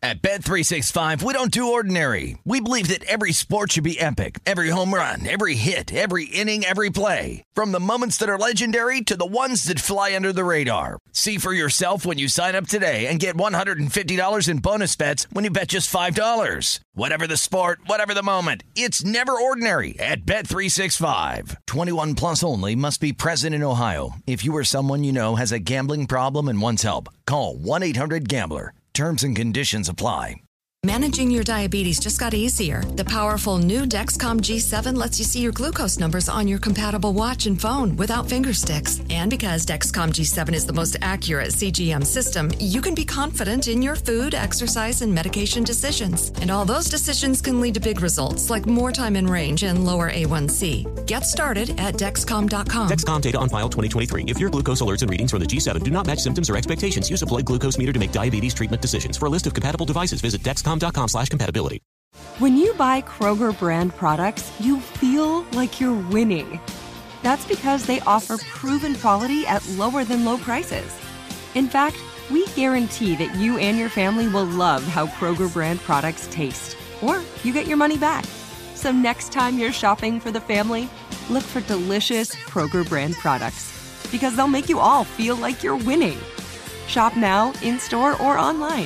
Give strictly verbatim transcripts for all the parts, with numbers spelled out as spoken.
At Bet three sixty-five, we don't do ordinary. We believe that every sport should be epic. Every home run, every hit, every inning, every play. From the moments that are legendary to the ones that fly under the radar. See for yourself when you sign up today and get one hundred fifty dollars in bonus bets when you bet just five dollars. Whatever the sport, whatever the moment, it's never ordinary at Bet three sixty-five. twenty-one plus only. Must be present in Ohio. If you or someone you know has a gambling problem and wants help, call one eight hundred gambler. Terms and conditions apply. Managing your diabetes just got easier. The powerful new Dexcom G seven lets you see your glucose numbers on your compatible watch and phone without finger sticks. And because Dexcom G seven is the most accurate C G M system, you can be confident in your food, exercise, and medication decisions. And all those decisions can lead to big results like more time in range and lower A one C. Get started at Dexcom dot com. Dexcom data on file twenty twenty-three. If your glucose alerts and readings from the G seven do not match symptoms or expectations, use a blood glucose meter to make diabetes treatment decisions. For a list of compatible devices, visit Dexcom dot com slash compatibility. When you buy Kroger brand products, you feel like you're winning. That's because they offer proven quality at lower than low prices. In fact, we guarantee that you and your family will love how Kroger brand products taste, or you get your money back. So next time you're shopping for the family, look for delicious Kroger brand products, because they'll make you all feel like you're winning. Shop now, in-store, or online.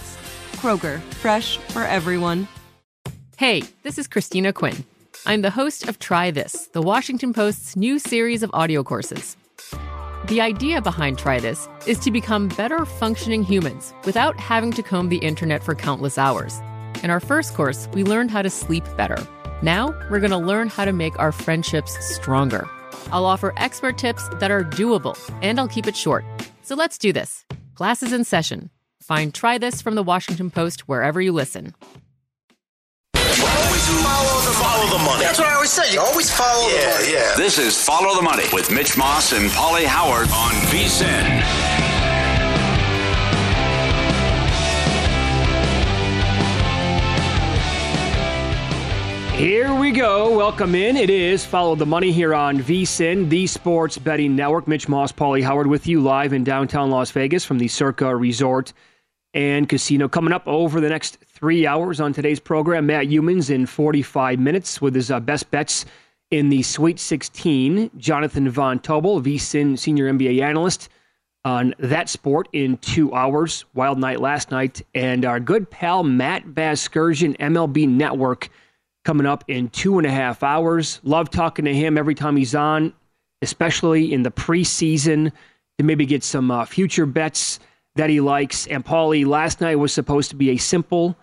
Kroger, fresh for everyone. Hey, this is Christina Quinn. I'm the host of Try This, the Washington Post's new series of audio courses. The idea behind Try This is to become better functioning humans without having to comb the internet for countless hours. In our first course, we learned how to sleep better. Now, we're going to learn how to make our friendships stronger. I'll offer expert tips that are doable, and I'll keep it short. So let's do this. Class is in session. Find Try This from the Washington Post wherever you listen. Always follow the, follow the money. That's what I always say. You always follow yeah, the money. Yeah. This is Follow the Money with Mitch Moss and Pauly Howard on V S I N. Here we go. Welcome in. It is Follow the Money here on V S I N, the Sports Betting Network. Mitch Moss, Pauly Howard with you live in downtown Las Vegas from the Circa Resort and Casino. Coming up over the next three hours on today's program, Matt Youmans in forty-five minutes with his uh, best bets in the Sweet sixteen. Jonathan Von Tobel, V S I N senior N B A analyst on that sport in two hours. Wild night last night. And our good pal Matt Vasgersian, M L B Network, coming up in two and a half hours. Love talking to him every time he's on, especially in the preseason, to maybe get some uh, future bets that he likes. And Paulie, last night was supposed to be a simple,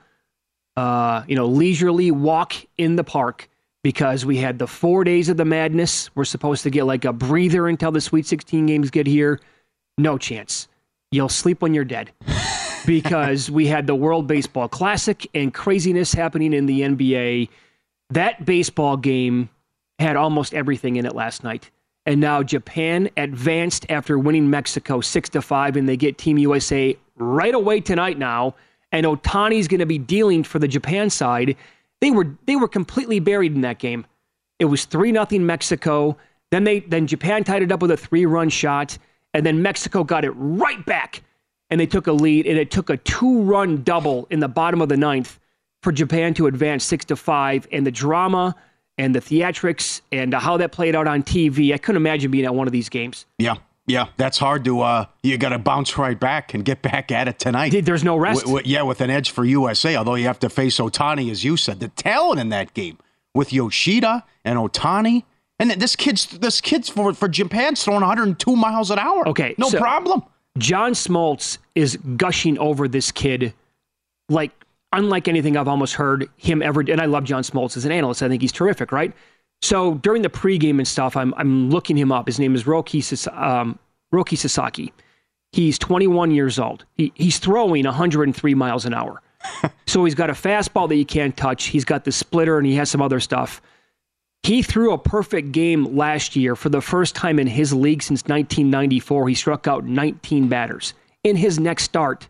uh, you know, leisurely walk in the park because we had the four days of the madness. We're supposed to get like a breather until the Sweet sixteen games get here. No chance. You'll sleep when you're dead. Because we had the World Baseball Classic and craziness happening in the N B A. That baseball game had almost everything in it last night. And now Japan advanced after winning Mexico six to five, and they get Team U S A right away tonight now. And Ohtani's going to be dealing for the Japan side. They were they were completely buried in that game. It was three nothing Mexico. Then they then Japan tied it up with a three-run shot, and then Mexico got it right back, and they took a lead, and it took a two-run double in the bottom of the ninth for Japan to advance six to five, and the drama and the theatrics and how that played out on T V, I couldn't imagine being at one of these games. Yeah, yeah, that's hard to, uh, you got to bounce right back and get back at it tonight. There's no rest. W- w- yeah, with an edge for U S A, although you have to face Ohtani, as you said. The talent in that game with Yoshida and Ohtani. And this kid's, this kid's for, for Japan's throwing one hundred two miles an hour. Okay. No so problem. John Smoltz is gushing over this kid like unlike anything I've almost heard him ever. And I love John Smoltz as an analyst. I think he's terrific, right? So during the pregame and stuff, I'm I'm looking him up. His name is Roki, um, Roki Sasaki. He's twenty-one years old. He, he's throwing one hundred three miles an hour. So he's got a fastball that you can't touch. He's got the splitter, and he has some other stuff. He threw a perfect game last year for the first time in his league since nineteen ninety-four. He struck out nineteen batters. In his next start,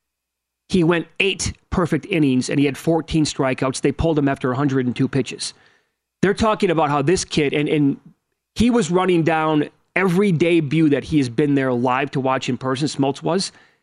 he went eight perfect innings, and he had fourteen strikeouts. They pulled him after one hundred two pitches. They're talking about how this kid, and, and he was running down every debut that he has been there live to watch in person, Smoltz was,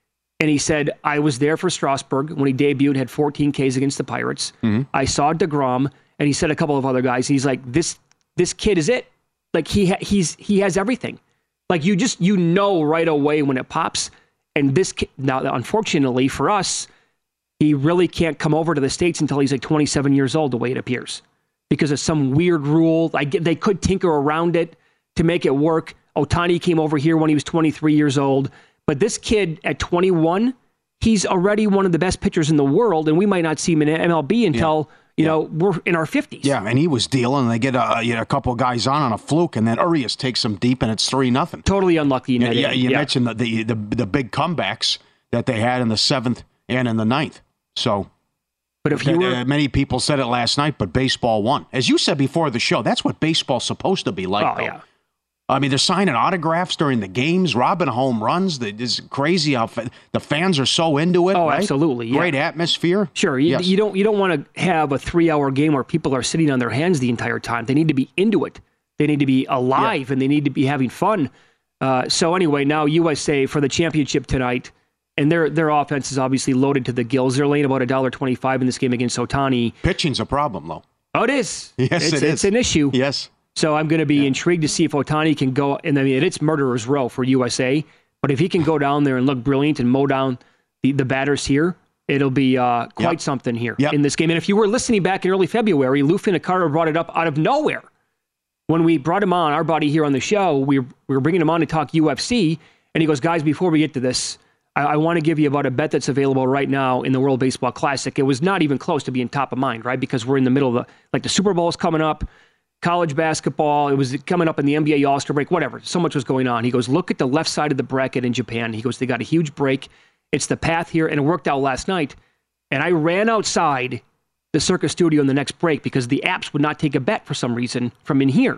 And he said, I was there for Strasburg when he debuted, had fourteen Ks against the Pirates. Mm-hmm. I saw DeGrom, and he said a couple of other guys. He's like, this this kid is it. Like, he ha- he's he has everything. Like, you just, you know right away when it pops. And this kid, now, unfortunately for us, he really can't come over to the States until he's like twenty-seven years old, the way it appears. Because of some weird rule. Like, they could tinker around it to make it work. Ohtani came over here when he was twenty-three years old. But this kid at twenty-one, he's already one of the best pitchers in the world, and we might not see him in M L B until, yeah. you know, yeah. we're in our fifties. Yeah, and he was dealing, and they get a, you know, a couple guys on on a fluke, and then Urias takes them deep, and it's three nothing. Totally unlucky. In yeah, that yeah, you yeah. mentioned the, the, the, the big comebacks that they had in the seventh and in the ninth. So, but if you were, uh, many people said it last night, but baseball won. As you said before the show, that's what baseball's supposed to be like, oh, though. Yeah. I mean, they're signing autographs during the games, robbing home runs. It's crazy how fa- the fans are so into it. Oh, right? absolutely. Yeah. Great atmosphere. Sure. You, yes. you don't you don't want to have a three-hour game where people are sitting on their hands the entire time. They need to be into it. They need to be alive, yeah. and they need to be having fun. Uh, so anyway, now U S A for the championship tonight, and their their offense is obviously loaded to the gills. They're laying about one dollar twenty-five in this game against Ohtani. Pitching's a problem, though. Oh, it is. Yes, it's, it is. It's an issue. Yes. So I'm going to be yeah. intrigued to see if Ohtani can go, and I mean, it's murderer's row for U S A, but if he can go down there and look brilliant and mow down the, the batters here, it'll be uh, quite yep. something here yep. in this game. And if you were listening back in early February, Lou Finicaro brought it up out of nowhere. When we brought him on, our buddy here on the show, we were, we were bringing him on to talk U F C, and he goes, guys, before we get to this, I, I want to give you about a bet that's available right now in the World Baseball Classic. It was not even close to being top of mind, right? Because we're in the middle of the, like the Super Bowl is coming up. College basketball, it was coming up in the N B A All-Star break, whatever. So much was going on. He goes, look at the left side of the bracket in Japan. He goes, they got a huge break. It's the path here, and it worked out last night. And I ran outside the Circus Studio in the next break because the apps would not take a bet for some reason from in here.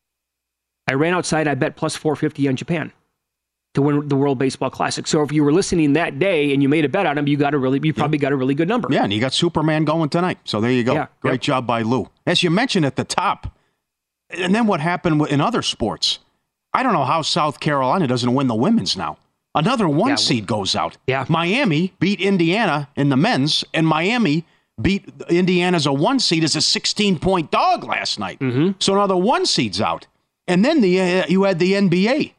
I ran outside, I bet plus four fifty on Japan to win the World Baseball Classic. So if you were listening that day and you made a bet on him, you got a really, you probably yeah. got a really good number. Yeah, and you got Superman going tonight. So there you go. Yeah, Great yep. job by Lou. As you mentioned at the top, and then what happened in other sports? I don't know how South Carolina doesn't win the women's now. Another one yeah, seed goes out. Yeah. Miami beat Indiana in the men's, and Miami beat Indiana as a one seed as a sixteen-point dog last night. Mm-hmm. So another one seed's out. And then the uh, you had the N B A,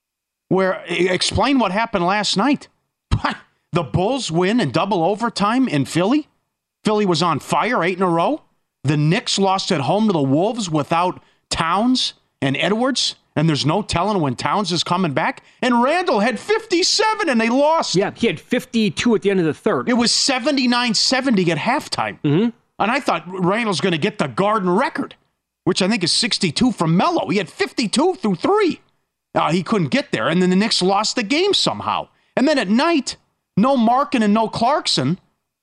where explain what happened last night. The Bulls win in double overtime in Philly. Philly was on fire eight in a row. The Knicks lost at home to the Wolves without Towns and Edwards, and there's no telling when Towns is coming back. And Randall had fifty-seven, and they lost. Yeah, he had fifty-two at the end of the third. It was seventy-nine seventy at halftime. Mm-hmm. And I thought Randall's going to get the Garden record, which I think is sixty-two from Melo. He had fifty-two through three. Uh, he couldn't get there, and then the Knicks lost the game somehow. And then at night, no Markin and no Clarkson.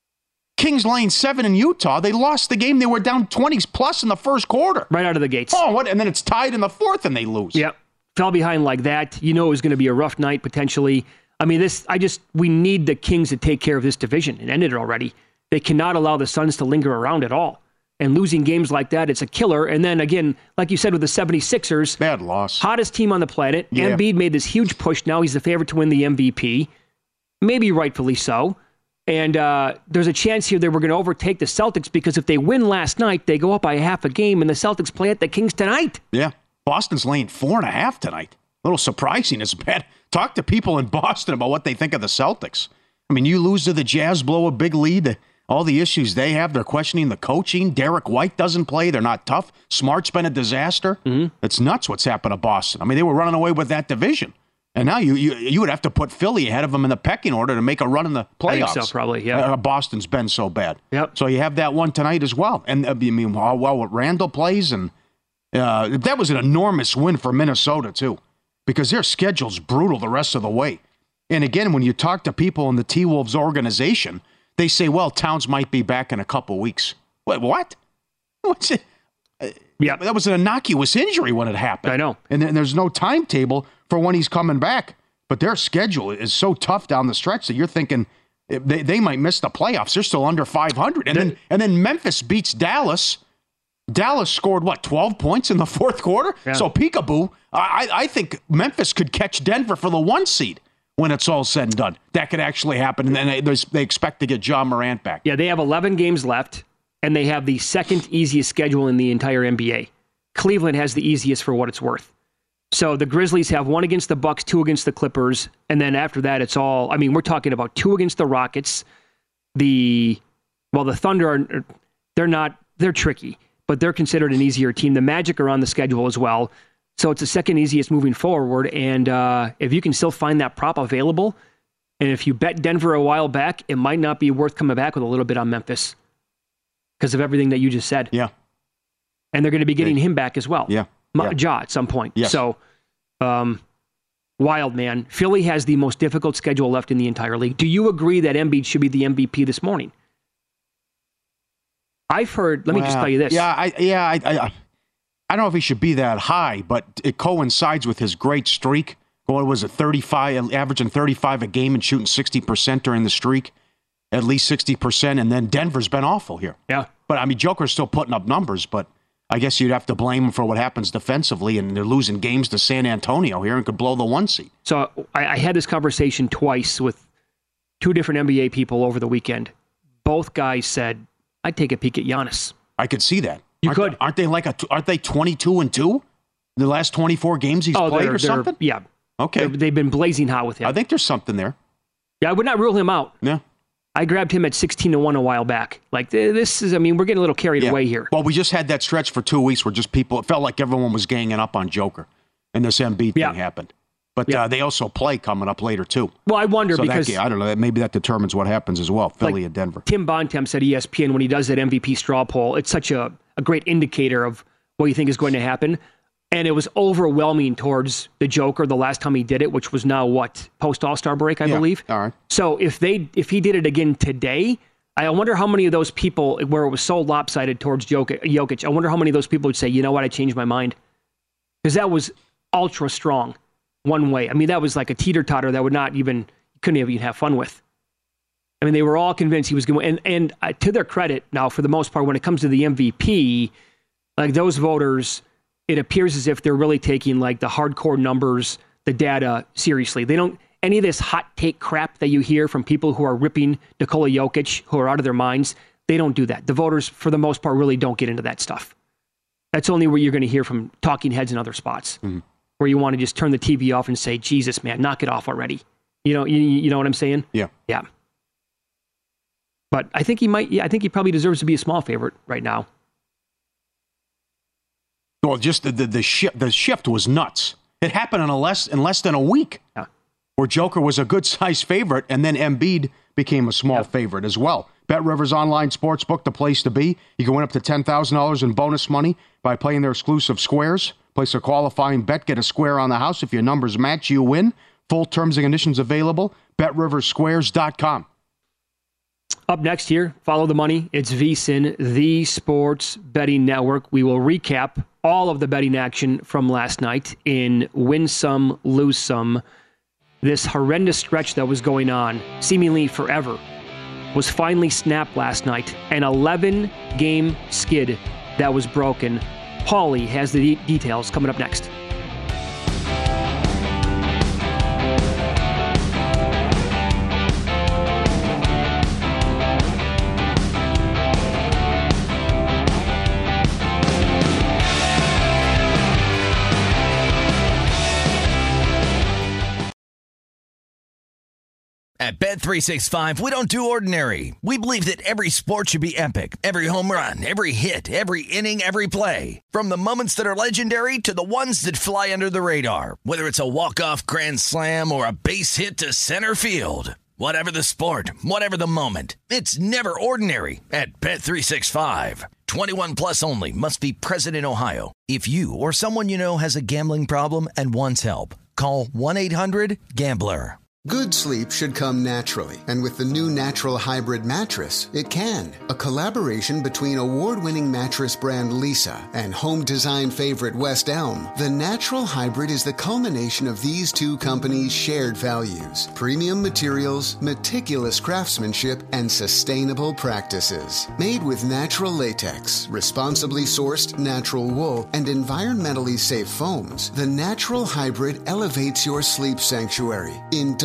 Kings laying seven in Utah. They lost the game. They were down twenty plus in the first quarter. Right out of the gates. Oh, what? And then it's tied in the fourth and they lose. Yep. Fell behind like that. You know it was going to be a rough night potentially. I mean, this. I just, we need the Kings to take care of this division. It ended already. They cannot allow the Suns to linger around at all. And losing games like that, it's a killer. And then again, like you said with the seventy-sixers. Bad loss. Hottest team on the planet. Yeah. Embiid made this huge push. Now he's the favorite to win the M V P. Maybe rightfully so. And uh, there's a chance here that we're going to overtake the Celtics because if they win last night, they go up by half a game, and the Celtics play at the Kings tonight. Yeah. Boston's laying four and a half tonight. A little surprising. It's bad. Talk to people in Boston about what they think of the Celtics. I mean, you lose to the Jazz, blow a big lead. All the issues they have, they're questioning the coaching. Derek White doesn't play. They're not tough. Smart's been a disaster. Mm-hmm. It's nuts what's happened to Boston. I mean, they were running away with that division. And now you, you you would have to put Philly ahead of them in the pecking order to make a run in the playoffs. I think so, probably, yeah. Uh, Boston's been so bad. Yep. So you have that one tonight as well. And uh, I mean, how well Randall plays, and uh, that was an enormous win for Minnesota, too, because their schedule's brutal the rest of the way. And again, when you talk to people in the T-Wolves organization, they say, well, Towns might be back in a couple weeks. Wait, what? What's it? Yeah, that was an innocuous injury when it happened. I know. And then there's no timetable for when he's coming back. But their schedule is so tough down the stretch that you're thinking they, they might miss the playoffs. They're still under five hundred. And then and then Memphis beats Dallas. Dallas scored, what, twelve points in the fourth quarter? Yeah. So peekaboo, I, I think Memphis could catch Denver for the one seed. when it's all said and done. That could actually happen, and then they, there's- they expect to get Ja Morant back. Yeah, they have eleven games left, and they have the second easiest schedule in the entire N B A. Cleveland has the easiest for what it's worth. So the Grizzlies have one against the Bucks, two against the Clippers, and then after that, it's all, I mean, we're talking about two against the Rockets. The, well, the Thunder, are, they're not, they're tricky, but they're considered an easier team. The Magic are on the schedule as well. So it's the second easiest moving forward. And uh, if you can still find that prop available, and if you bet Denver a while back, it might not be worth coming back with a little bit on Memphis because of everything that you just said. Yeah. And they're going to be getting Yeah. him back as well. Yeah. Ma- Yeah. Ja at some point. Yes. So, um, wild, man. Philly has the most difficult schedule left in the entire league. Do you agree that Embiid should be the M V P this morning? I've heard, let me just Well, tell you this. Yeah, I, yeah, I, I, I don't know if he should be that high, but it coincides with his great streak. What was it, thirty-five, averaging thirty-five a game and shooting sixty percent during the streak, at least sixty percent, and then Denver's been awful here. Yeah. But, I mean, Joker's still putting up numbers, but I guess you'd have to blame him for what happens defensively, and they're losing games to San Antonio here and could blow the one seed. So I, I had this conversation twice with two different N B A people over the weekend. Both guys said, I'd take a peek at Giannis. I could see that. You aren't could. They, aren't they like a? Aren't they twenty-two and two? The last twenty-four games he's Oh, played they're, or they're, something? yeah. Okay. They're- They've been blazing hot with him. I think there's something there. Yeah, I would not rule him out. Yeah. I grabbed him at sixteen to one a while back. Like, th- this is, I mean, we're getting a little carried Yeah. away here. Well, we just had that stretch for two weeks where just people, it felt like everyone was ganging up on Joker, and this Embiid Yeah. thing happened. But Yeah. uh, they also play coming up later, too. Well, I wonder So because that, ga- I don't know, maybe that determines what happens as well, Philly Like, and Denver. Tim Bontemps at E S P N, when he does that M V P straw poll, it's such a, a great indicator of what you think is going to happen. And it was overwhelming towards the Joker the last time he did it, which was now what, post All-Star break, I Yeah. believe. All right. So if they if he did it again today, I wonder how many of those people, where it was so lopsided towards Jokic, Jokic, I wonder how many of those people would say, you know what, I changed my mind. Because that was ultra strong one way. I mean, that was like a teeter-totter that would not even, you couldn't even have fun with. I mean, they were all convinced he was going to win. And, and uh, to their credit, now, for the most part, when it comes to the M V P, like those voters, it appears as if they're really taking like the hardcore numbers, the data seriously. They don't, any of this hot take crap that you hear from people who are ripping Nikola Jokic, who are out of their minds, they don't do that. The voters, for the most part, really don't get into that stuff. That's only where you're going to hear from talking heads in other spots, mm-hmm. where you want to just turn the T V off and say, Jesus, man, knock it off already. You know, you, you know what I'm saying? Yeah. Yeah. But I think he might, yeah, I think he probably deserves to be a small favorite right now. Well, just the, the, the, shift, the shift was nuts. It happened in, a less, in less than a week, Yeah. where Joker was a good-sized favorite, and then Embiid became a small Yeah. favorite as well. BetRivers Online Sportsbook, the place to be. You can win up to ten thousand dollars in bonus money by playing their exclusive squares. Place a qualifying bet, get a square on the house. If your numbers match, you win. Full terms and conditions available. Bet Rivers Squares dot com. Up next here, follow the money. It's VSiN, the Sports Betting Network. We will recap all of the betting action from last night in Win Some, Lose Some. This horrendous stretch that was going on, seemingly forever, was finally snapped last night. An eleven-game skid that was broken. Paulie has the de- details coming up next. At Bet three sixty-five, we don't do ordinary. We believe that every sport should be epic. Every home run, every hit, every inning, every play. From the moments that are legendary to the ones that fly under the radar. Whether it's a walk-off grand slam or a base hit to center field. Whatever the sport, whatever the moment. It's never ordinary at Bet three sixty-five. twenty-one plus only. Must be present in Ohio. If you or someone you know has a gambling problem and wants help, call one eight hundred gambler. Good sleep should come naturally, and with the new Natural Hybrid mattress, it can. A collaboration between award-winning mattress brand Leesa and home design favorite West Elm, the Natural Hybrid is the culmination of these two companies' shared values: premium materials, meticulous craftsmanship, and sustainable practices. Made with natural latex, responsibly sourced natural wool, and environmentally safe foams, the Natural Hybrid elevates your sleep sanctuary. Indulge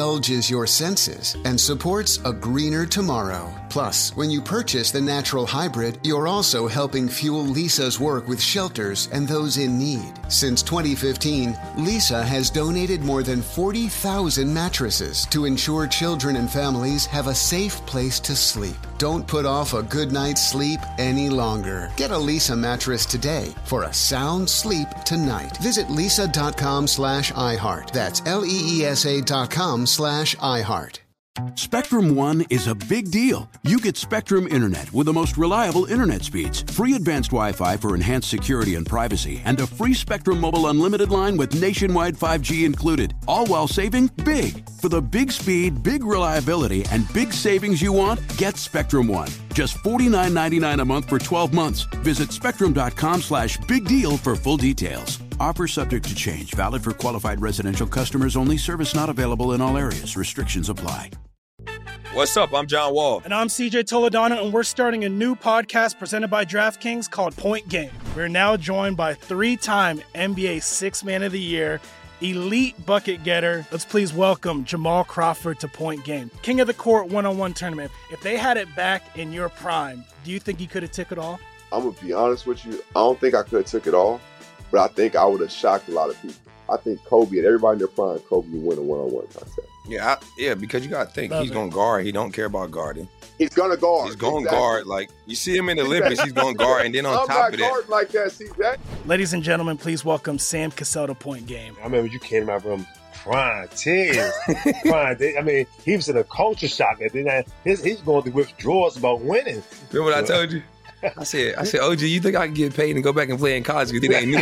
indulges your senses and supports a greener tomorrow. Plus, when you purchase the natural hybrid, you're also helping fuel Lisa's work with shelters and those in need. Since twenty fifteen, Lisa has donated more than forty thousand mattresses to ensure children and families have a safe place to sleep. Don't put off a good night's sleep any longer. Get a Lisa mattress today for a sound sleep tonight. Visit lisa.com slash iHeart. That's L-E-E-S-A dot com slash iHeart. Spectrum One is a big deal. You get Spectrum Internet with the most reliable internet speeds, free advanced Wi-Fi for enhanced security and privacy, and a free Spectrum Mobile Unlimited line with nationwide five G included, all while saving big. For the big speed, big reliability, and big savings you want, get Spectrum One. Just forty-nine ninety-nine a month for twelve months. Visit spectrum.com slash big deal for full details. Offer subject to change. Valid for qualified residential customers only. Service not available in all areas. Restrictions apply. What's up? I'm John Wall. And I'm C J Toledano, and we're starting a new podcast presented by DraftKings called Point Game. We're now joined by three-time N B A Sixth Man of the Year, elite bucket getter. Let's please welcome Jamal Crawford to Point Game. King of the Court one-on-one tournament. If they had it back in your prime, do you think you could have took it all? I'm going to be honest with you. I don't think I could have took it all, but I think I would have shocked a lot of people. I think Kobe and everybody in their prime, Kobe would win a one-on-one contest. Yeah, I, yeah, because you got to think, Love he's going to guard. He don't care about guarding. He's going to guard. He's going to exactly. guard. Like, you see him in the Olympics, he's going to guard. And then on I'm top of that. I'm not guarding like that, C J. Ladies and gentlemen, please welcome Sam Cassell to Point Game. I remember you came out from crying, tears, crying. I mean, he was in a culture shock. And then his, he's going through withdrawals about winning. Remember what I told you? I said, I said, O G, you think I can get paid and go back and play in college because it ain't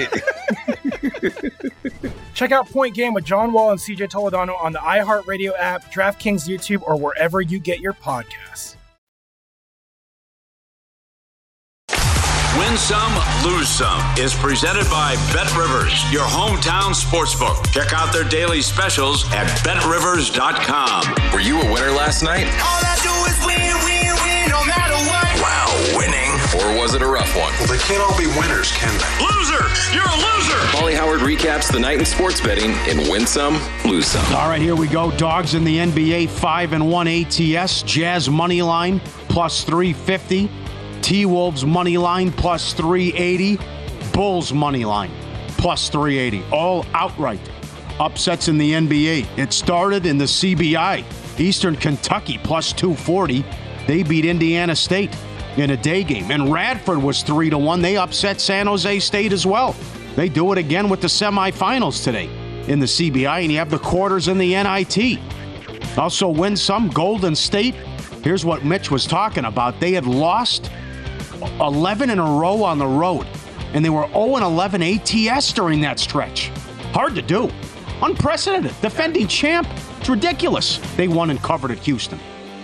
it? Check out Point Game with John Wall and C J Toledano on the iHeartRadio app, DraftKings YouTube, or wherever you get your podcasts. Win Some, Lose Some is presented by BetRivers, your hometown sportsbook. Check out their daily specials at bet rivers dot com. Were you a winner last night? All I do is win, win, win, no matter what. Wow, winning. Or was it a rough one? Well, they can't all be winners, can they? Loser! You're a loser! Paulie Howard recaps the night in sports betting in Win Some, Lose Some. All right, here we go. Dogs in the N B A, five and one A T S. Jazz money line, plus three fifty. T-Wolves money line, plus three eighty. Bulls money line, plus three eighty. All outright upsets in the N B A. It started in the C B I. Eastern Kentucky, plus two forty. They beat Indiana State in a day game. And Radford was three to one. They upset San Jose State as well. They do it again with the semifinals today in the C B I, and you have the quarters in the N I T. Also Win Some, Golden State. Here's what Mitch was talking about. They had lost eleven in a row on the road, and they were oh and eleven A T S during that stretch. Hard to do. Unprecedented. Defending champ. It's ridiculous. They won and covered at Houston.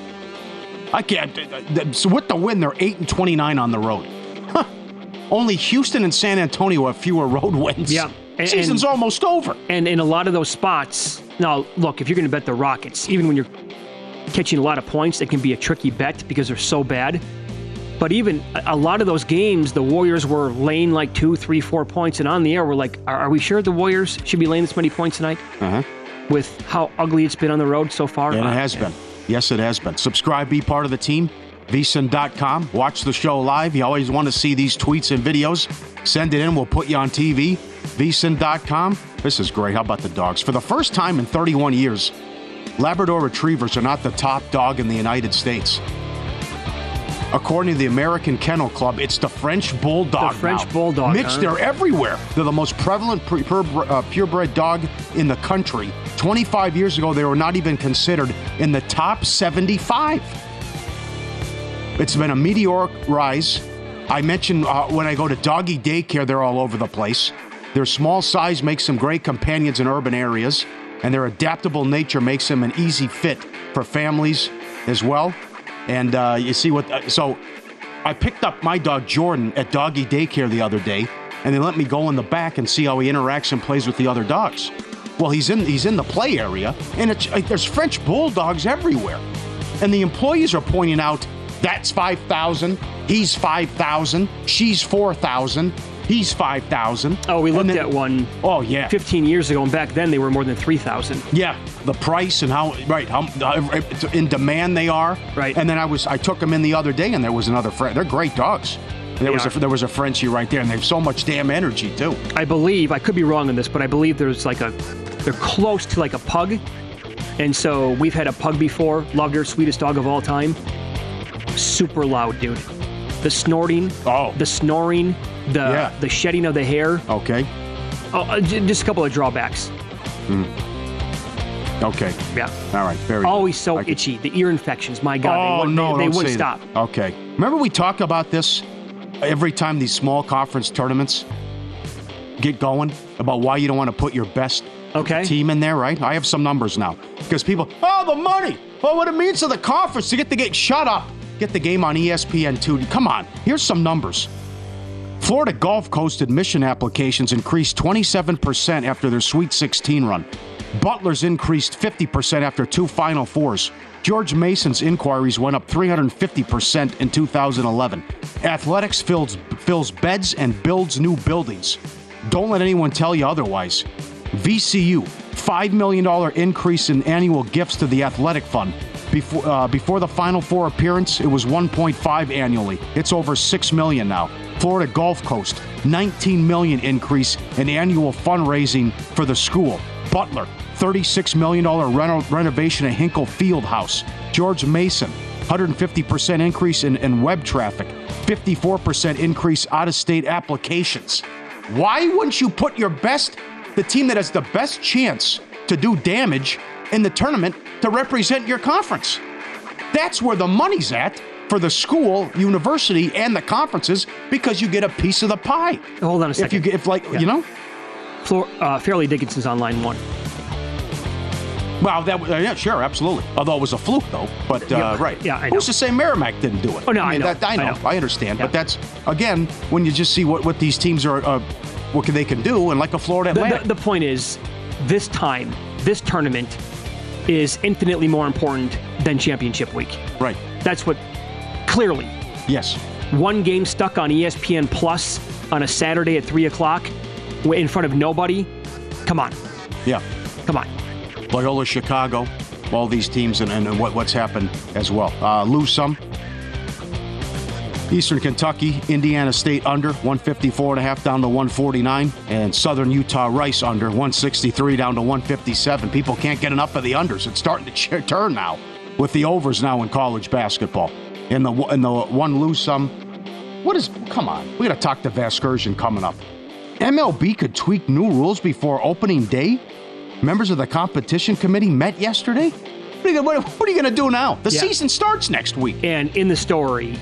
I can't. So with the win, they're eight and twenty-nine on the road. Huh. Only Houston and San Antonio have fewer road wins. Yeah. And, Season's and, almost over. And in a lot of those spots, now, look, if you're going to bet the Rockets, even when you're catching a lot of points, it can be a tricky bet because they're so bad. But even a lot of those games, the Warriors were laying like two, three, four points. And on the air, we're like, are, are we sure the Warriors should be laying this many points tonight? Uh-huh. With how ugly it's been on the road so far? And it has been. Yes, it has been. Subscribe, be part of the team. V S I N dot com. Watch the show live. You always want to see these tweets and videos. Send it in. We'll put you on T V. V S I N dot com. This is great. How about the dogs? For the first time in thirty-one years, Labrador Retrievers are not the top dog in the United States. According to the American Kennel Club, it's the French Bulldog. The French now. Bulldog. Mitch, huh? they're everywhere. They're the most prevalent pre- pure, uh, purebred dog in the country. twenty-five years ago, they were not even considered in the top seventy-five. It's been a meteoric rise. I mentioned uh, when I go to doggy daycare, they're all over the place. Their small size makes them great companions in urban areas, and their adaptable nature makes them an easy fit for families as well. And uh, you see what, uh, so I picked up my dog Jordan at doggy daycare the other day, and they let me go in the back and see how he interacts and plays with the other dogs. Well, he's in he's in the play area, and it's, like, there's French Bulldogs everywhere. And the employees are pointing out, that's five thousand, he's five thousand, she's four thousand. He's five thousand. Oh, we looked then, at one. Oh yeah, fifteen years ago, and back then they were more than three thousand. Yeah, the price and how right how in demand they are. Right. And then I was I took them in the other day, and there was another friend. They're great dogs. There they was are. a, there was a Frenchie right there, and they have so much damn energy too. I believe I could be wrong on this, but I believe there's like a they're close to like a pug, and so we've had a pug before. Loved her, sweetest dog of all time. Super loud, dude. The snorting, oh, the snoring, the yeah. the shedding of the hair. Okay. Oh, uh, j- just a couple of drawbacks. Mm. Okay. Yeah. All right. Very. Always good. so itchy. The ear infections. My God. Oh they wouldn't, no! They, they don't wouldn't say stop. That. Okay. Remember we talk about this every time these small conference tournaments get going about why you don't want to put your best okay. team in there, right? I have some numbers now because people, oh, the money. Oh, what it means to the conference to get the game. Shut up. Get the game on E S P N two. Come on. Here's some numbers. Florida Gulf Coast admission applications increased twenty-seven percent after their Sweet sixteen run. Butler's increased fifty percent after two Final Fours. George Mason's inquiries went up three hundred fifty percent in two thousand eleven. Athletics fills, fills beds and builds new buildings. Don't let anyone tell you otherwise. V C U, five million dollars increase in annual gifts to the athletic fund. Before uh, before the Final Four appearance, it was one point five annually. It's over six million dollars now. Florida Gulf Coast, nineteen million dollars increase in annual fundraising for the school. Butler, thirty-six million dollars reno- renovation at Hinkle Fieldhouse. George Mason, one hundred fifty percent increase in, in web traffic. fifty-four percent increase out-of-state applications. Why wouldn't you put your best, the team that has the best chance to do damage in the tournament to represent your conference? That's where the money's at for the school, university, and the conferences because you get a piece of the pie. Hold on a second. If you get, if like, yeah. you know? Flor- uh, Fairleigh Dickinson's on line one. Well, that uh, yeah, sure, absolutely. Although it was a fluke, though. But, uh, yeah, right. Yeah, I know. Who's to say Merrimack didn't do it? Oh, no, I, mean, I know. That, I, know. I know. I understand. Yeah. But that's, again, when you just see what, what these teams are, uh, what they can do, and like a Florida Atlantic. The, the, the point is, this time, this tournament is infinitely more important than championship week. Right. That's what, clearly. Yes. One game stuck on E S P N Plus on a Saturday at three o'clock in front of nobody. Come on. Yeah. Come on. Loyola Chicago, all these teams, and, and what, what's happened as well. Uh, lose some. Eastern Kentucky, Indiana State under, one fifty-four and a half down to one forty-nine. And Southern Utah Rice under, one sixty-three down to one fifty-seven. People can't get enough of the unders. It's starting to ch- turn now with the overs now in college basketball. In the, in the one lose some. What is, come on, we got to talk to Vasgersian coming up. M L B could tweak new rules before opening day? Members of the competition committee met yesterday? What are you, what, what are you going to do now? The yeah. season starts next week. And in the story,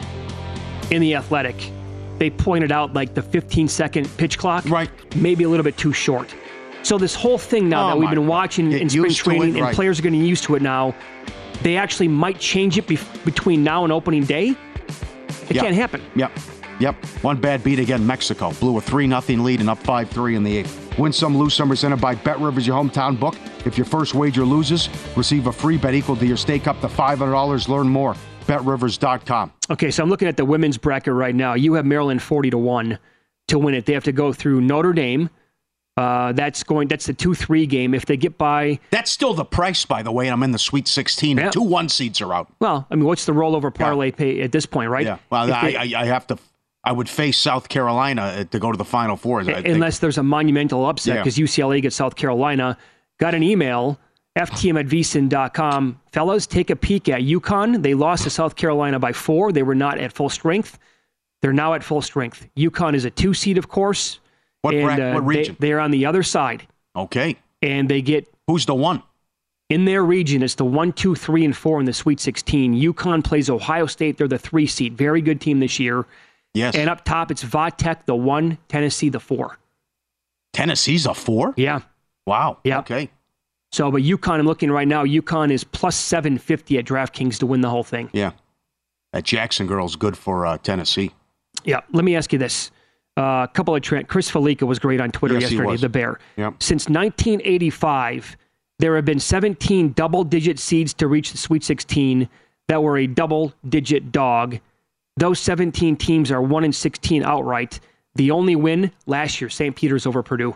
in The Athletic, they pointed out like the fifteen-second pitch clock. Right. Maybe a little bit too short. So this whole thing now oh that we've been God. watching Get in spring training it, and right. players are getting used to it now, they actually might change it be- between now and opening day. It yep. can't happen. Yep. Yep. One bad beat again, Mexico. Blew a three nothing lead and up five three in the eighth. Win some, lose some, presented by BetRivers, your hometown book. If your first wager loses, receive a free bet equal to your stake up to five hundred dollars. Learn more. Bet Rivers dot com. Okay, so I'm looking at the women's bracket right now. You have Maryland forty to one to win it. They have to go through Notre Dame. Uh, that's going. That's the two three game. If they get by... That's still the price, by the way, and I'm in the Sweet sixteen. Yeah. The two one seeds are out. Well, I mean, what's the rollover parlay yeah. pay at this point, right? Yeah, well, I, they, I, I have to... I would face South Carolina to go to the Final Four. I unless think. there's a monumental upset, because yeah. U C L A gets South Carolina. Got an email, F T M at V S I N dot com. Fellas, take a peek at UConn. They lost to South Carolina by four. They were not at full strength. They're now at full strength. UConn is a two seed, of course. What, and, bracket, uh, what region? They, they're on the other side. Okay. And they get... Who's the one? In their region, it's the one, two, three, and four in the Sweet sixteen. UConn plays Ohio State. They're the three seed. Very good team this year. Yes. And up top, it's Vatech, the one, Tennessee, the four. Tennessee's a four? Yeah. Wow. Yeah. Okay. So, but UConn, I'm looking right now, UConn is plus seven fifty at DraftKings to win the whole thing. Yeah. That Jackson girl's good for uh, Tennessee. Yeah. Let me ask you this. A uh, couple of trends. Chris Felica was great on Twitter yes, yesterday, the Bear. Yep. Since nineteen eighty-five, there have been seventeen double-digit seeds to reach the Sweet sixteen that were a double-digit dog. Those seventeen teams are one and sixteen outright. The only win last year, Saint Peter's over Purdue.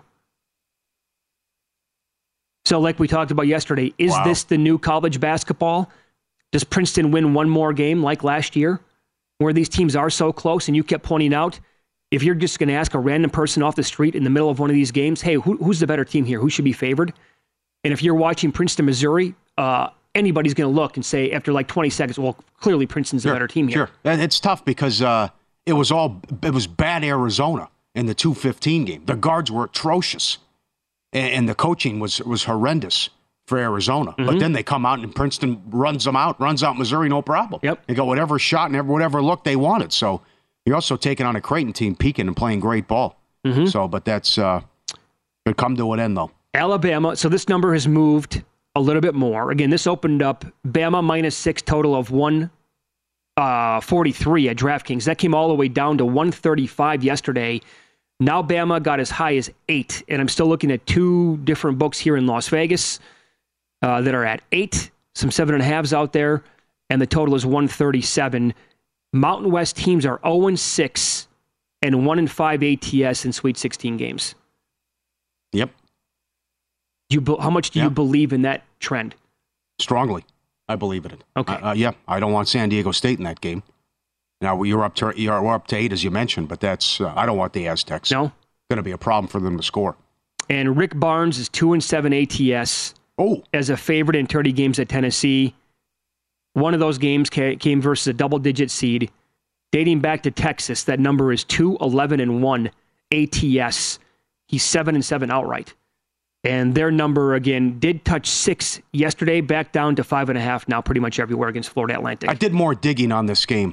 So like we talked about yesterday, is Wow. this the new college basketball? Does Princeton win one more game like last year, where these teams are so close? And you kept pointing out, if you're just going to ask a random person off the street in the middle of one of these games, hey, who, who's the better team here? Who should be favored? And if you're watching Princeton, Missouri, uh, anybody's going to look and say after like twenty seconds, well, clearly Princeton's Sure, the better team here. Sure, And it's tough because uh, it was all it was bad Arizona in the two fifteen game. The guards were atrocious, and, and the coaching was was horrendous for Arizona. Mm-hmm. But then they come out and Princeton runs them out, runs out Missouri, no problem. Yep. They got whatever shot and whatever look they wanted. So you're also taking on a Creighton team, peaking and playing great ball. Mm-hmm. So, but that's uh, could come to an end though. Alabama, so this number has moved a little bit more. Again, this opened up Bama minus six, total of one forty-three at DraftKings. That came all the way down to one thirty-five yesterday. Now Bama got as high as eight, and I'm still looking at two different books here in Las Vegas uh, that are at eight, some seven and a halves out there, and the total is one thirty-seven. Mountain West teams are oh and six and one and five A T S in Sweet sixteen games. Yep. You, be- how much do Yeah. you believe in that trend? Strongly, I believe in it. Okay. Uh, uh, yeah, I don't want San Diego State in that game. Now you're up to you're we're up to eight as you mentioned, but that's uh, I don't want the Aztecs. No, going to be a problem for them to score. And Rick Barnes is two and seven A T S. Oh, as a favorite in thirty games at Tennessee. One of those games ca- came versus a double-digit seed, dating back to Texas. That number is two eleven and one A T S. He's seven and seven outright. And their number, again, did touch six yesterday, back down to five and a half now pretty much everywhere against Florida Atlantic. I did more digging on this game.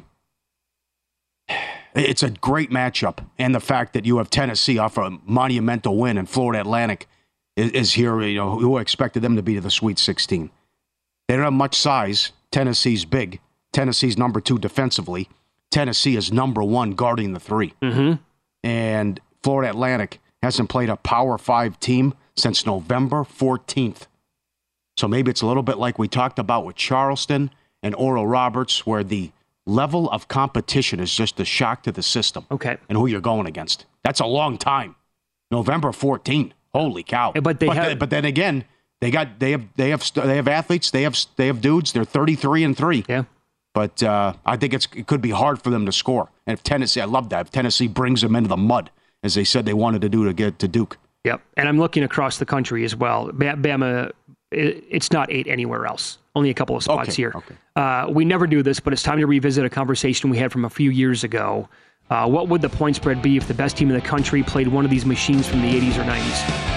It's a great matchup. And the fact that you have Tennessee off a monumental win and Florida Atlantic is, is here, you know, who expected them to be to the Sweet sixteen. They don't have much size. Tennessee's big. Tennessee's number two defensively. Tennessee is number one guarding the three. Mm-hmm. And Florida Atlantic hasn't played a Power Five team since November fourteenth. So maybe it's a little bit like we talked about with Charleston and Oral Roberts, where the level of competition is just a shock to the system. Okay. And who you're going against. That's a long time. November fourteenth. Holy cow. But they but, have, then, but then again, they got they have they have they have athletes, they have they have dudes, they're thirty-three and three. Yeah. But uh, I think it's it could be hard for them to score. And if Tennessee, I love that. If Tennessee brings them into the mud, as they said they wanted to do to get to Duke. Yep. And I'm looking across the country as well. Bama, it's not eight anywhere else. Only a couple of spots Okay, here. okay. Uh, we never do this, but it's time to revisit a conversation we had from a few years ago. Uh, what would the point spread be if the best team in the country played one of these machines from the eighties or nineties?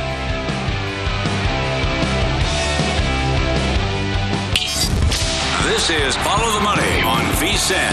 This is Follow the Money on V S I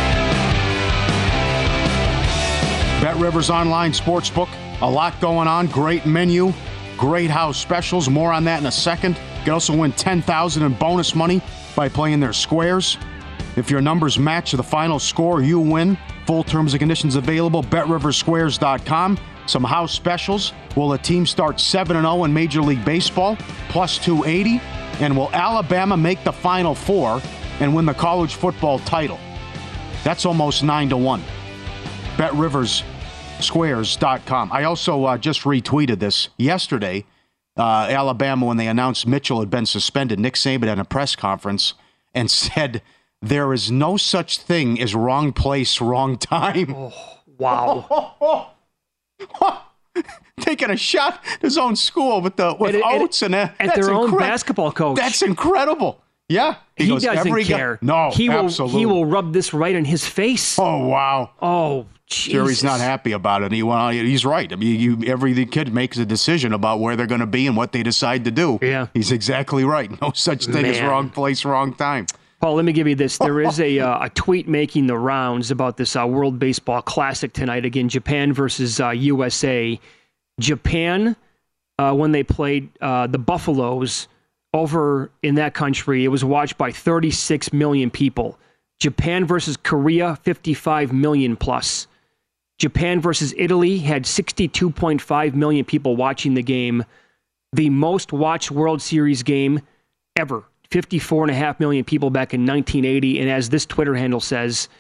N. Bet Rivers Online Sportsbook. A lot going on. Great menu. Great house specials. More on that in a second. You can also win ten thousand dollars in bonus money by playing their squares. If your numbers match the final score, you win. Full terms and conditions available. Bet Rivers Squares dot com. Some house specials. Will a team start seven and oh in Major League Baseball? Plus two eighty. And will Alabama make the Final Four and win the college football title? That's almost nine to one. Bet Rivers Squares dot com. I also uh, just retweeted this yesterday. Uh, Alabama, when they announced Mitchell had been suspended, Nick Saban at a press conference and said, there is no such thing as wrong place, wrong time. Oh, wow. Taking a shot at his own school with the with At- at- Oates and that. at That's their own incre- basketball coach. That's incredible. Yeah. He, goes, doesn't every guy- care. no, he will, absolutely. He will rub this right in his face. Oh, wow. Oh, Jesus. Sure, he's not happy about it. He, well, he's right. I mean, you, every kid makes a decision about where they're going to be and what they decide to do. Yeah. He's exactly right. No such thing as Man. wrong place, wrong time. Paul, let me give you this. There is a uh, a tweet making the rounds about this uh, World Baseball Classic tonight. Again, Japan versus uh, U S A. Japan, uh, when they played uh, the Buffaloes over in that country, it was watched by thirty-six million people. Japan versus Korea, fifty-five million plus. Japan versus Italy had sixty-two point five million people watching the game. The most watched World Series game ever. fifty-four point five million people back in nineteen eighty. And as this Twitter handle says,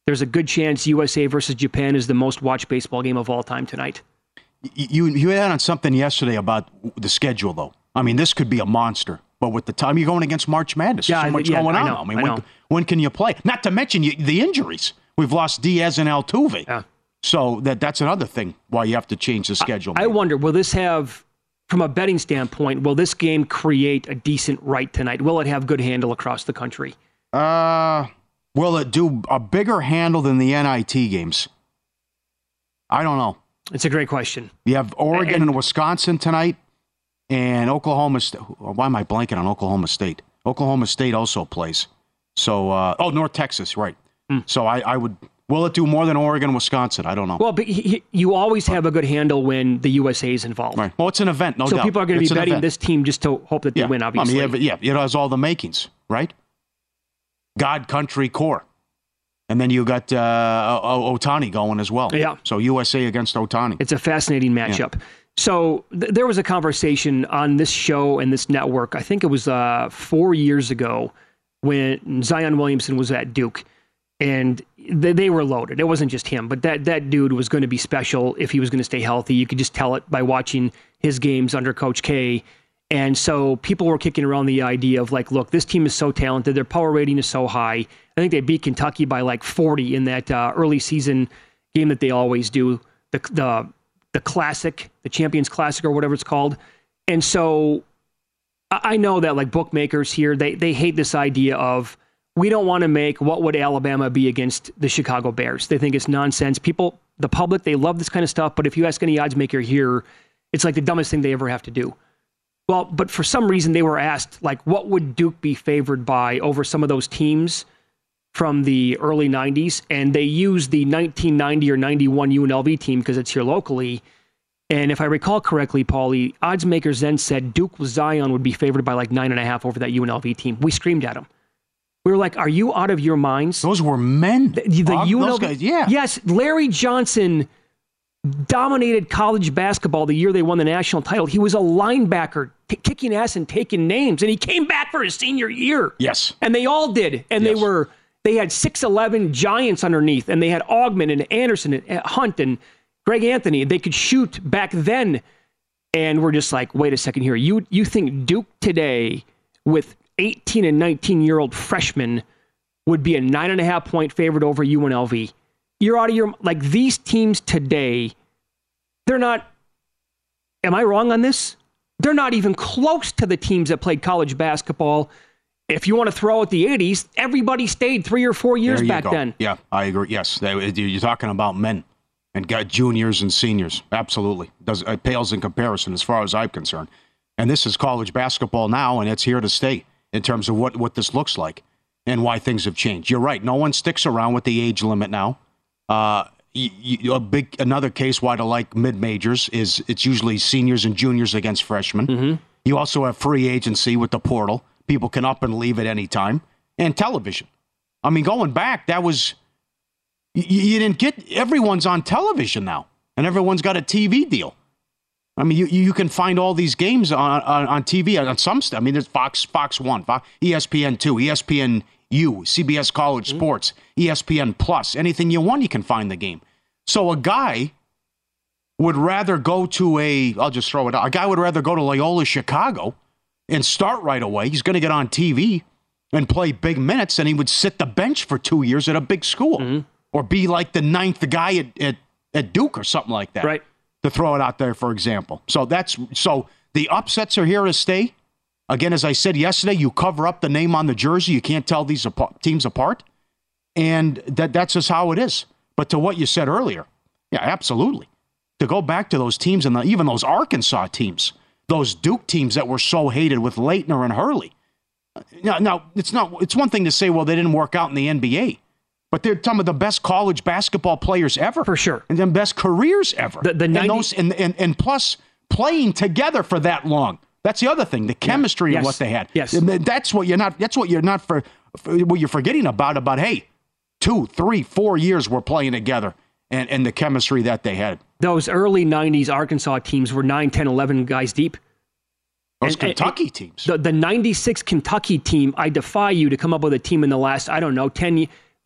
there's a good chance U S A versus Japan is the most watched baseball game of all time tonight. You you had on something yesterday about the schedule, though. I mean, this could be a monster. But with the time you're going against March Madness, yeah, there's so much yeah, going I on. know, I mean, I when, know. when can you play? Not to mention you, the injuries. We've lost Diaz and Altuve. Yeah. So that that's another thing why you have to change the schedule. I, I wonder, will this have, from a betting standpoint, will this game create a decent right tonight? Will it have good handle across the country? Uh, will it do a bigger handle than the N I T games? I don't know. It's a great question. You have Oregon and, and and Wisconsin tonight, and Oklahoma State. Why am I blanking on Oklahoma State? Oklahoma State also plays. So, uh, oh, North Texas, right. Hmm. So I, I would, will it do more than Oregon, Wisconsin? I don't know. Well, but he, he, you always have a good handle when the U S A is involved. Right. Well, it's an event, no so doubt. So people are going to be betting event. this team just to hope that they yeah. win, obviously. I mean, yeah, yeah, it has all the makings, right? God, country, core. And then you got uh, Ohtani going as well. Yeah. So U S A against Ohtani. It's a fascinating matchup. Yeah. So th- there was a conversation on this show and this network, I think it was uh, four years ago, when Zion Williamson was at Duke. And th- they were loaded. It wasn't just him, but that, that dude was going to be special if he was going to stay healthy. You could just tell it by watching his games under Coach K. And so people were kicking around the idea of like, look, this team is so talented. Their power rating is so high. I think they beat Kentucky by like forty in that uh, early season game that they always do, the the the classic, the Champions Classic or whatever it's called. And so I know that like bookmakers here, they they hate this idea of we don't want to make what would Alabama be against the Chicago Bears. They think it's nonsense. People, the public, they love this kind of stuff. But if you ask any odds maker here, it's like the dumbest thing they ever have to do. Well, but for some reason they were asked, like, what would Duke be favored by over some of those teams from the early nineties? And they used the nineteen ninety or ninety-one U N L V team because it's here locally. And if I recall correctly, Paulie, odds makers then said Duke with Zion would be favored by like nine and a half over that U N L V team. We screamed at them. We were like, are you out of your minds? Those were men. The, the uh, U N L V, those guys, yeah. Yes, Larry Johnson dominated college basketball the year they won the national title. He was a linebacker, t- kicking ass and taking names, and he came back for his senior year. Yes. And they all did. And yes. they were they had six eleven giants underneath, and they had Augman and Anderson and Hunt and Greg Anthony. They could shoot back then. And we're just like, wait a second here. You you think Duke today with eighteen and nineteen-year-old freshmen would be a nine and a half point favorite over U N L V? You're out of your, like, these teams today, they're not, am I wrong on this? They're not even close to the teams that played college basketball. If you want to throw out the eighties, everybody stayed three or four years back go. then. Yeah, I agree. Yes, you're talking about men and got juniors and seniors. Absolutely. Does, it pales in comparison as far as I'm concerned. And this is college basketball now, and it's here to stay in terms of what, what this looks like and why things have changed. You're right. No one sticks around with the age limit now. Uh, you, you, a big another case why to like mid-majors is it's usually seniors and juniors against freshmen. Mm-hmm. You also have free agency with the portal. People can up and leave at any time. And television. I mean, going back, that was... You, you didn't get... Everyone's on television now. And everyone's got a T V deal. I mean, you you can find all these games on, on, on T V on some stuff. I mean, there's Fox Fox one, Fox, E S P N two, E S P N U, C B S College mm-hmm. Sports, E S P N Plus. Anything you want, you can find the game. So a guy would rather go to a, I'll just throw it out, a guy would rather go to Loyola Chicago and start right away. He's going to get on T V and play big minutes, and he would sit the bench for two years at a big school mm-hmm. or be like the ninth guy at, at, at Duke or something like that. Right. To throw it out there, for example. So that's so the upsets are here to stay. Again, as I said yesterday, you cover up the name on the jersey. You can't tell these ap- teams apart. And that that's just how it is. But to what you said earlier, yeah, absolutely. To go back to those teams and the, even those Arkansas teams, those Duke teams that were so hated with Leitner and Hurley. Now, now it's not. It's one thing to say, well, they didn't work out in the N B A. But they're some of the best college basketball players ever. For sure. And the best careers ever. The, the ninety- and, those, and, and, and plus, playing together for that long. That's the other thing, the chemistry yeah. of yes. what they had. Yes. And that's what you're not, that's what you're not for, for, what you're forgetting about, about, hey, two, three, four years we're playing together and, and the chemistry that they had. Those early nineties Arkansas teams were nine, ten, eleven guys deep. Those and, Kentucky and, teams. The, the ninety-six Kentucky team, I defy you to come up with a team in the last, I don't know, ten years.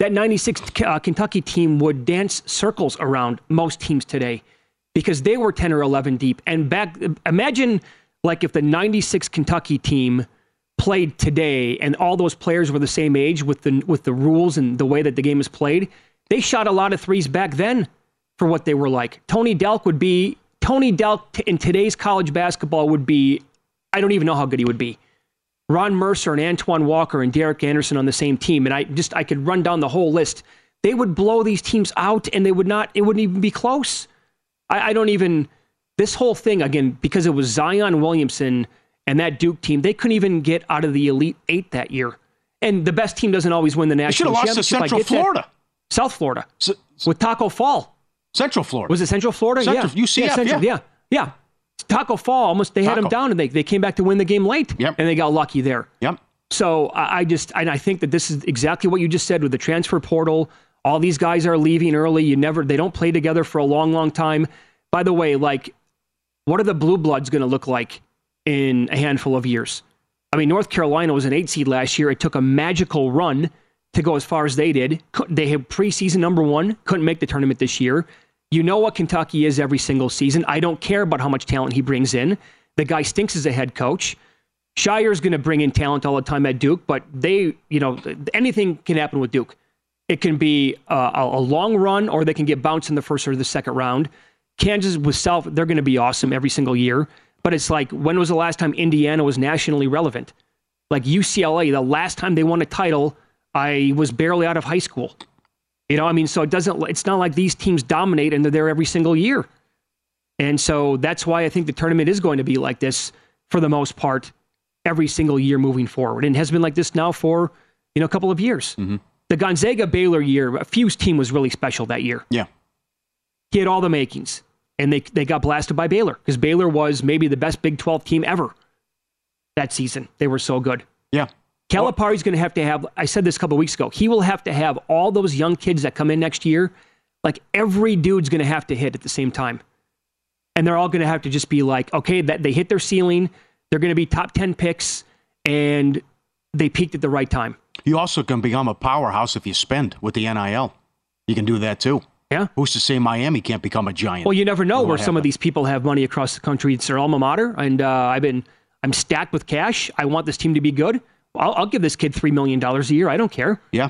that ninety-six uh, Kentucky team would dance circles around most teams today because they were ten or eleven deep. And back, imagine like if the ninety-six Kentucky team played today and all those players were the same age with the with the rules and the way that the game is played. They shot a lot of threes back then for what they were like. Tony Delk would be, Tony Delk in today's college basketball would be, I don't even know how good he would be. Ron Mercer and Antoine Walker and Derek Anderson on the same team. And I just, I could run down the whole list. They would blow these teams out and they would not, it wouldn't even be close. I, I don't even, this whole thing, again, because it was Zion Williamson and that Duke team, they couldn't even get out of the Elite Eight that year. And the best team doesn't always win the national championship. They should have lost to Central Florida. That. South Florida. So, with Taco Fall. Central Florida. Was it Central Florida? Central, yeah. U C F, yeah, Central, yeah. yeah. Yeah. Taco Fall, almost, they had Taco. them down and they, they came back to win the game late. Yep. And they got lucky there. Yep. So I, I just, and I think that this is exactly what you just said with the transfer portal. All these guys are leaving early. You never, they don't play together for a long, long time. By the way, like, what are the Blue Bloods going to look like in a handful of years? I mean, North Carolina was an eight seed last year. It took a magical run to go as far as they did. They had preseason number one, couldn't make the tournament this year. You know what Kentucky is every single season. I don't care about how much talent he brings in. The guy stinks as a head coach. Shire's going to bring in talent all the time at Duke, but they, you know, anything can happen with Duke. It can be a, a long run, or they can get bounced in the first or the second round. Kansas with South, they're going to be awesome every single year. But it's like, when was the last time Indiana was nationally relevant? Like U C L A, the last time they won a title, I was barely out of high school. You know, I mean, so it doesn't, it's not like these teams dominate and they're there every single year. And so that's why I think the tournament is going to be like this for the most part every single year moving forward. And has been like this now for, you know, a couple of years. Mm-hmm. The Gonzaga Baylor year, Few's team was really special that year. Yeah. He had all the makings. And they they got blasted by Baylor because Baylor was maybe the best Big twelve team ever that season. They were so good. Yeah. Calipari's going to have to have, I said this a couple of weeks ago, he will have to have all those young kids that come in next year, like every dude's going to have to hit at the same time. And they're all going to have to just be like, okay, that they hit their ceiling, they're going to be top ten picks, and they peaked at the right time. You also can become a powerhouse if you spend with the N I L. You can do that too. Yeah. Who's to say Miami can't become a giant? Well, you never know where happened. some of these people have money across the country. It's their alma mater, and uh, I've been, I'm stacked with cash. I want this team to be good. I'll, I'll give this kid three million dollars a year. I don't care. Yeah.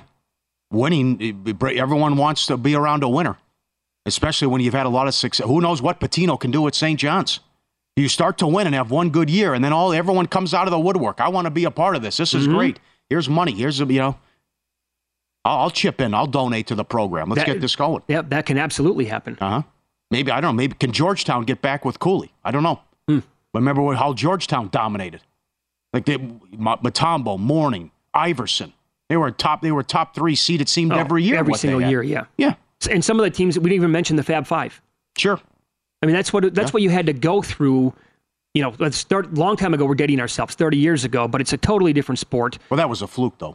Winning, everyone wants to be around a winner, especially when you've had a lot of success. Who knows what Pitino can do at Saint John's? You start to win and have one good year, and then all everyone comes out of the woodwork. I want to be a part of this. This is mm-hmm. great. Here's money. Here's, you know, I'll, I'll chip in. I'll donate to the program. Let's that, get this going. Yep, that can absolutely happen. Uh-huh. Maybe, I don't know, maybe can Georgetown get back with Cooley? I don't know. Mm. Remember how Georgetown dominated? Like they, Mutombo, Mourning, Iverson. They were top. They were top three seed. It seemed oh, every year. Every single year, yeah, yeah. And some of the teams we didn't even mention the Fab Five. Sure. I mean, that's what that's yeah. what you had to go through. You know, let's start long time ago. We're dating ourselves, thirty years ago, but it's a totally different sport. Well, that was a fluke, though.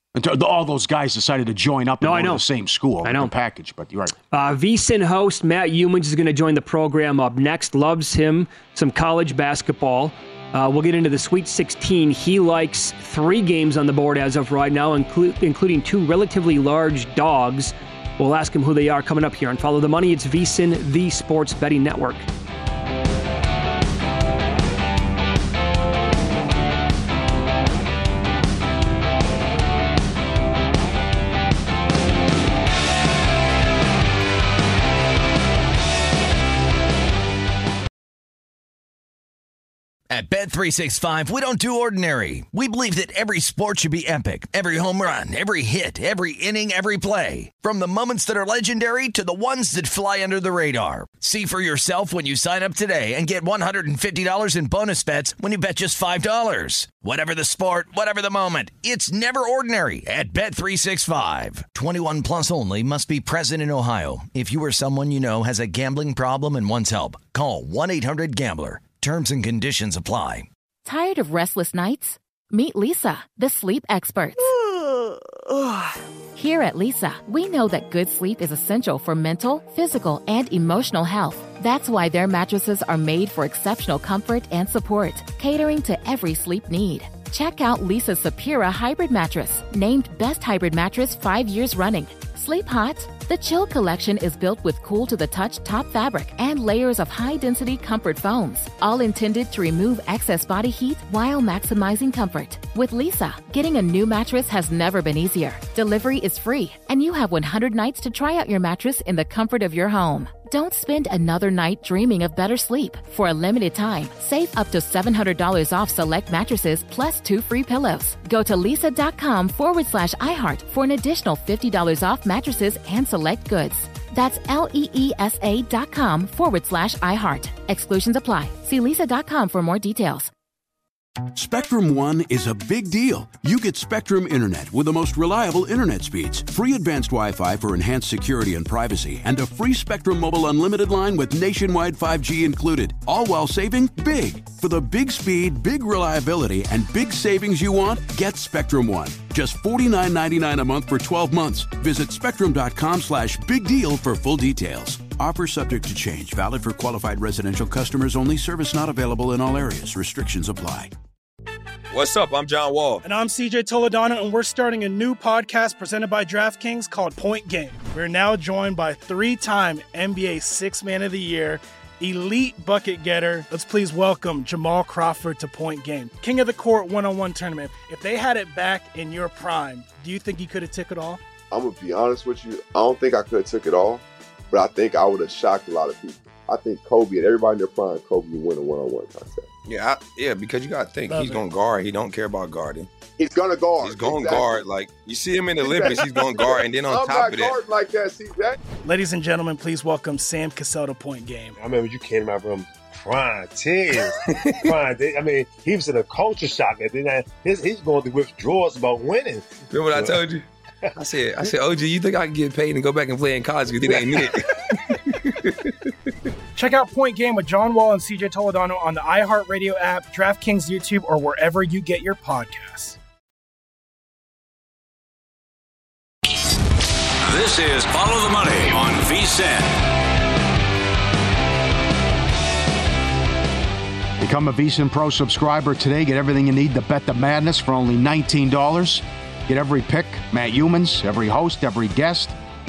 All those guys decided to join up and no, go I know. to the same school. I know. The package, but you're right. Uh, V S I N host Matt Youmans is going to join the program up next. Loves him some college basketball. Uh, we'll get into the Sweet sixteen. He likes three games on the board as of right now, inclu- including two relatively large dogs. We'll ask him who they are coming up here on Follow the Money. It's V S I N, the Sports Betting Network. At Bet three sixty-five, we don't do ordinary. We believe that every sport should be epic. Every home run, every hit, every inning, every play. From the moments that are legendary to the ones that fly under the radar. See for yourself when you sign up today and get one hundred fifty dollars in bonus bets when you bet just five dollars. Whatever the sport, whatever the moment, it's never ordinary at Bet three sixty-five. twenty-one plus only. Must be present in Ohio. If you or someone you know has a gambling problem and wants help, call one eight hundred gambler. Terms and conditions apply. Tired of restless nights? Meet Leesa, the sleep experts. Here at Leesa, we know that good sleep is essential for mental, physical, and emotional health. That's why their mattresses are made for exceptional comfort and support, catering to every sleep need. Check out Lisa's Sapira Hybrid Mattress, named Best Hybrid Mattress five years running. Sleep hot? The Chill Collection is built with cool-to-the-touch top fabric and layers of high-density comfort foams, all intended to remove excess body heat while maximizing comfort. With Lisa, getting a new mattress has never been easier. Delivery is free, and you have one hundred nights to try out your mattress in the comfort of your home. Don't spend another night dreaming of better sleep. For a limited time, save up to seven hundred dollars off select mattresses plus two free pillows. Go to lisa.com forward slash iHeart for an additional fifty dollars off mattresses and select goods. That's L-E-E-S-A dot com forward slash iHeart. Exclusions apply. See lisa dot com for more details. Spectrum One is a big deal. You get Spectrum Internet with the most reliable internet speeds, free advanced Wi-Fi for enhanced security and privacy, and a free Spectrum Mobile Unlimited line with nationwide five G included, all while saving big. For the big speed, big reliability, and big savings you want, get Spectrum One. Just forty-nine ninety-nine a month for twelve months. Visit spectrum.com slash big deal for full details. Offer subject to change. Valid for qualified residential customers only. Service not available in all areas. Restrictions apply. What's up? I'm John Wall. And I'm C J Toledano, and we're starting a new podcast presented by DraftKings called Point Game. We're now joined by three-time N B A Sixth Man of the Year, elite bucket getter. Let's please welcome Jamal Crawford to Point Game. King of the Court one-on-one tournament. If they had it back in your prime, do you think you could have took it all? I'm going to be honest with you. I don't think I could have took it all, but I think I would have shocked a lot of people. I think Kobe and everybody in their prime, Kobe would win a one-on-one contest. Yeah, I, yeah, because you got to think, Love he's going to guard. He don't care about guarding. He's going to guard. He's going to exactly. guard. Like, you see him in the Olympics, he's going to guard. And then on I'm top of that. I'm not guarding like that, C J. Ladies and gentlemen, please welcome Sam Cassell to Point Game. I remember you came out from crying, tears, crying. I mean, he was in a culture shock. And then his, he's going through withdrawals about winning. Remember what I told you? I said, I said, O G, you think I can get paid and go back and play in college because it ain't it? Check out Point Game with John Wall and C J Toledano on the iHeartRadio app, DraftKings YouTube, or wherever you get your podcasts. This is Follow the Money on V S I N. Become a V S I N Pro subscriber today. Get everything you need to bet the madness for only nineteen dollars. Get every pick, Matt Humans, every host, every guest.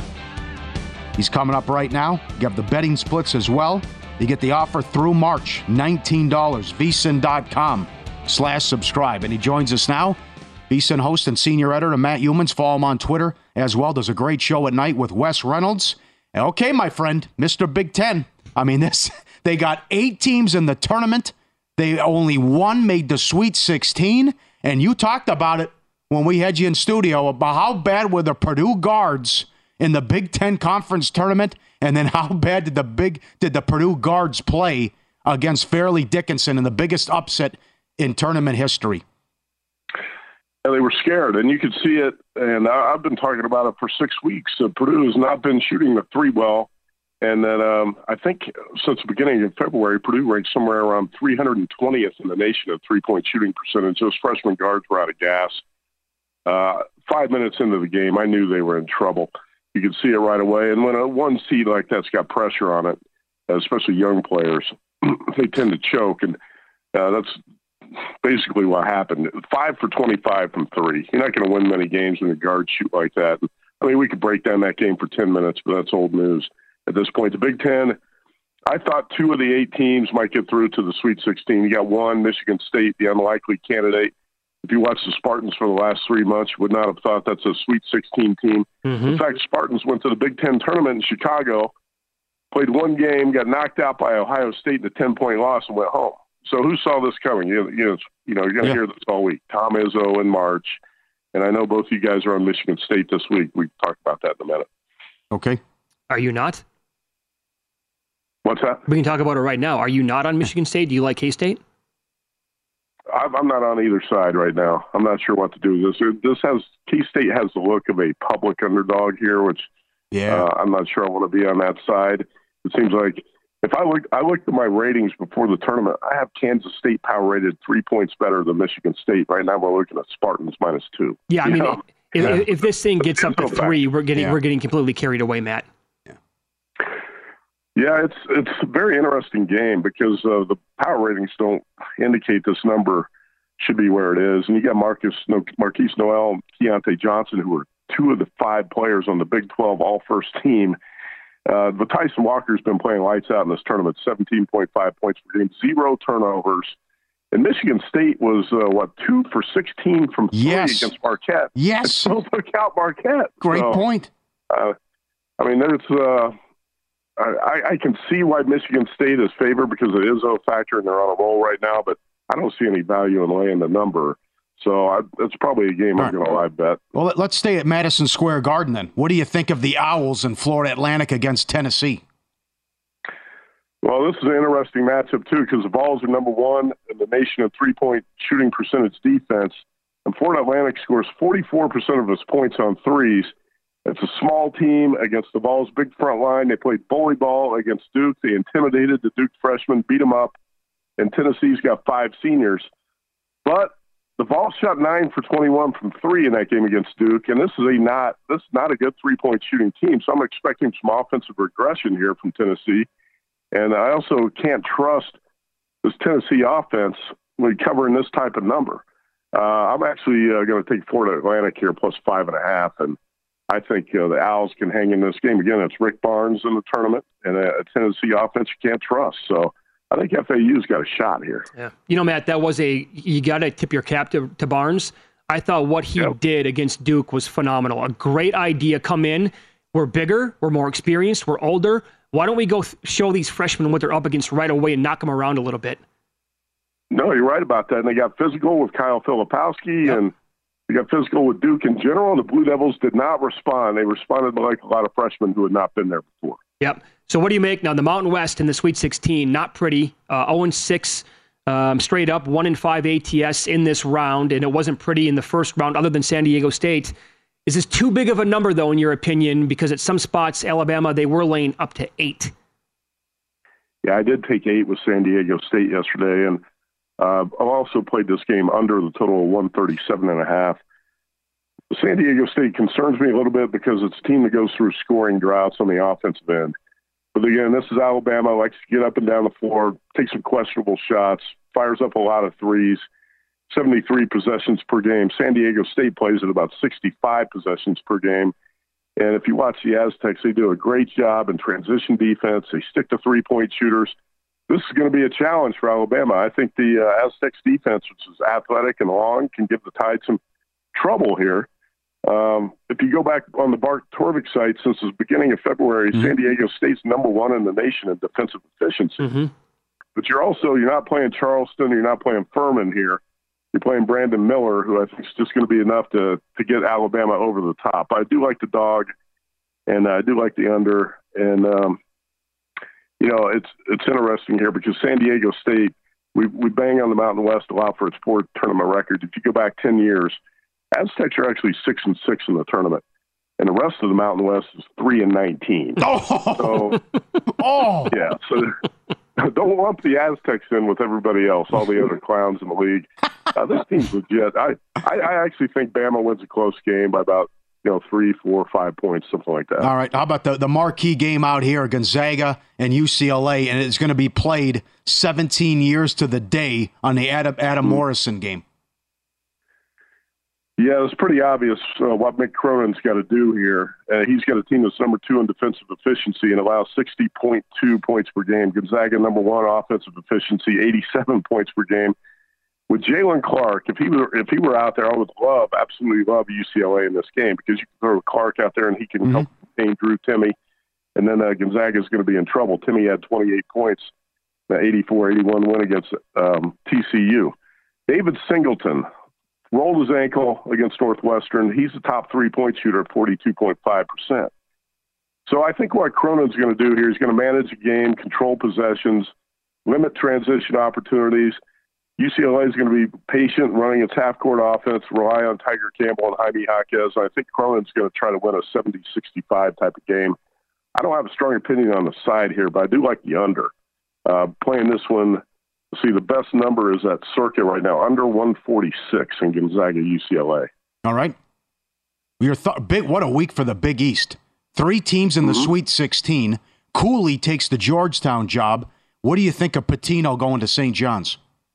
He's coming up right now. You have the betting splits as well. You get the offer through March, nineteen dollars, V S I N dot com slash subscribe. And he joins us now. V S I N host and senior editor Matt Humans. Follow him on Twitter as well. Does a great show at night with Wes Reynolds. Okay, my friend, Mister Big Ten. I mean, this they got eight teams in the tournament. They only one made the Sweet sixteen. And you talked about it when we had you in studio about how bad were the Purdue guards in the Big Ten Conference tournament, and then how bad did the big did the Purdue guards play against Fairleigh Dickinson in the biggest upset in tournament history? And they were scared, and you could see it. And I, I've been talking about it for six weeks. So Purdue has not been shooting the three well, and then um, I think since the beginning of February, Purdue ranked somewhere around three hundred twentieth in the nation of three-point shooting percentage. Those freshman guards were out of gas. Uh, five minutes into the game, I knew they were in trouble. You could see it right away. And when a one seed like that's got pressure on it, especially young players, they tend to choke. And uh, that's basically what happened. Five for twenty-five from three. You're not going to win many games when the guards shoot like that. I mean, we could break down that game for ten minutes, but that's old news at this point. The Big Ten, I thought two of the eight teams might get through to the Sweet sixteen. You got one, Michigan State, the unlikely candidate. If you watch the Spartans for the last three months, you would not have thought that's a Sweet sixteen team. Mm-hmm. In fact, Spartans went to the Big Ten tournament in Chicago, played one game, got knocked out by Ohio State in a ten-point loss, and went home. So who saw this coming? You, you know, you know, you're going to yeah. hear this all week. Tom Izzo in March, and I know both of you guys are on Michigan State this week. We can talk about that in a minute. Okay. Are you not? What's that? We can talk about it right now. Are you not on Michigan State? Do you like K-State? I'm not on either side right now. I'm not sure what to do with this. This has K-State has the look of a public underdog here, which yeah. uh, I'm not sure I want to be on that side. It seems like if I look, I looked at my ratings before the tournament. I have Kansas State power rated three points better than Michigan State. Right now, we're looking at Spartans minus two. Yeah, I mean, know? if, yeah. if this thing gets up to three, we're getting yeah. we're getting completely carried away, Matt. Yeah, it's it's a very interesting game because uh, the power ratings don't indicate this number should be where it is. And you got Marcus, no, Marquise Noel and Keontae Johnson, who are two of the five players on the Big twelve all-first team. Uh, but Tyson Walker's been playing lights out in this tournament, seventeen point five points per game, zero turnovers. And Michigan State was, uh, what, two for sixteen from three yes. against Marquette. Yes. And still took out Marquette. Great so, point. Uh, I mean, there's uh, I, I can see why Michigan State is favored because it is a factor and they're on a roll right now, but I don't see any value in laying the number. So I, that's probably a game All I'm right. going to live bet. Well, let's stay at Madison Square Garden then. What do you think of the Owls in Florida Atlantic against Tennessee? Well, this is an interesting matchup, too, because the Vols are number one in the nation in three-point shooting percentage defense. And Florida Atlantic scores forty-four percent of its points on threes. It's a small team against the Vols' big front line. They played bully ball against Duke. They intimidated the Duke freshmen, beat them up. And Tennessee's got five seniors. But the Vols shot nine for twenty-one from three in that game against Duke, and this is a not this is not a good three-point shooting team. So I'm expecting some offensive regression here from Tennessee. And I also can't trust this Tennessee offense when covering this type of number. Uh, I'm actually uh, going to take Florida Atlantic here plus five and a half, and I think uh, the Owls can hang in this game. Again, it's Rick Barnes in the tournament, and a, a Tennessee offense you can't trust. So I think F A U's got a shot here. Yeah. You know, Matt, that was a – you got to tip your cap to, to Barnes. I thought what he yep. did against Duke was phenomenal. A great idea. Come in. We're bigger. We're more experienced. We're older. Why don't we go th- show these freshmen what they're up against right away and knock them around a little bit? No, you're right about that. And they got physical with Kyle Filipowski, yep. and they got physical with Duke in general. And the Blue Devils did not respond. They responded like a lot of freshmen who had not been there before. Yep. So what do you make now? The Mountain West in the Sweet sixteen, not pretty. Uh, oh and six um, straight up, one and five A T S in this round, and it wasn't pretty in the first round other than San Diego State. Is this too big of a number, though, in your opinion? Because at some spots, Alabama, they were laying up to eight. Yeah, I did take eight with San Diego State yesterday, and uh, I've also played this game under the total of one thirty-seven and a half. San Diego State concerns me a little bit because it's a team that goes through scoring droughts on the offensive end. But again, this is Alabama, likes to get up and down the floor, take some questionable shots, fires up a lot of threes, seventy-three possessions per game. San Diego State plays at about sixty-five possessions per game. And if you watch the Aztecs, they do a great job in transition defense. They stick to three-point shooters. This is going to be a challenge for Alabama. I think the uh, Aztecs defense, which is athletic and long, can give the Tide some trouble here. Um, if you go back on the Bart Torvik site, since the beginning of February, mm-hmm. San Diego State's number one in the nation in defensive efficiency. Mm-hmm. But you're also, you're not playing Charleston, you're not playing Furman here. You're playing Brandon Miller, who I think is just going to be enough to, to get Alabama over the top. I do like the dog, and I do like the under. And, um, you know, it's it's interesting here because San Diego State, we, we bang on the Mountain West a lot for its fourth tournament record. If you go back ten years, Aztecs are actually six and six in the tournament, and the rest of the Mountain West is three and nineteen. Oh, so, oh, yeah. So don't lump the Aztecs in with everybody else, all the other clowns in the league. Uh, this team's legit. I, I, I actually think Bama wins a close game by about you know three, four, five points, something like that. All right. How about the the marquee game out here, Gonzaga and U C L A, and it's going to be played seventeen years to the day on the Adam Adam mm-hmm. Morrison game. Yeah, it's pretty obvious uh, what Mick Cronin's got to do here. Uh, he's got a team that's number two in defensive efficiency and allows sixty point two points per game. Gonzaga, number one offensive efficiency, eighty-seven points per game. With Jalen Clark, if he were if he were out there, I would love, absolutely love U C L A in this game because you can throw Clark out there and he can mm-hmm. help contain Drew Timme. And then uh, Gonzaga is going to be in trouble. Timme had twenty-eight points, the eighty-four eighty-one win against um, T C U. David Singleton rolled his ankle against Northwestern. He's a top three-point shooter at forty-two point five percent. So I think what Cronin's going to do here is going to manage the game, control possessions, limit transition opportunities. U C L A is going to be patient running its half-court offense, rely on Tiger Campbell and Jaime Jaquez. I think Cronin's going to try to win a seventy sixty-five type of game. I don't have a strong opinion on the side here, but I do like the under. Uh, playing this one, see, the best number is at circuit right now, under one forty-six in Gonzaga U C L A. All right. Your th- big, what a week for the Big East. Three teams in the mm-hmm. Sweet sixteen. Cooley takes the Georgetown job. What do you think of Pitino going to Saint John's?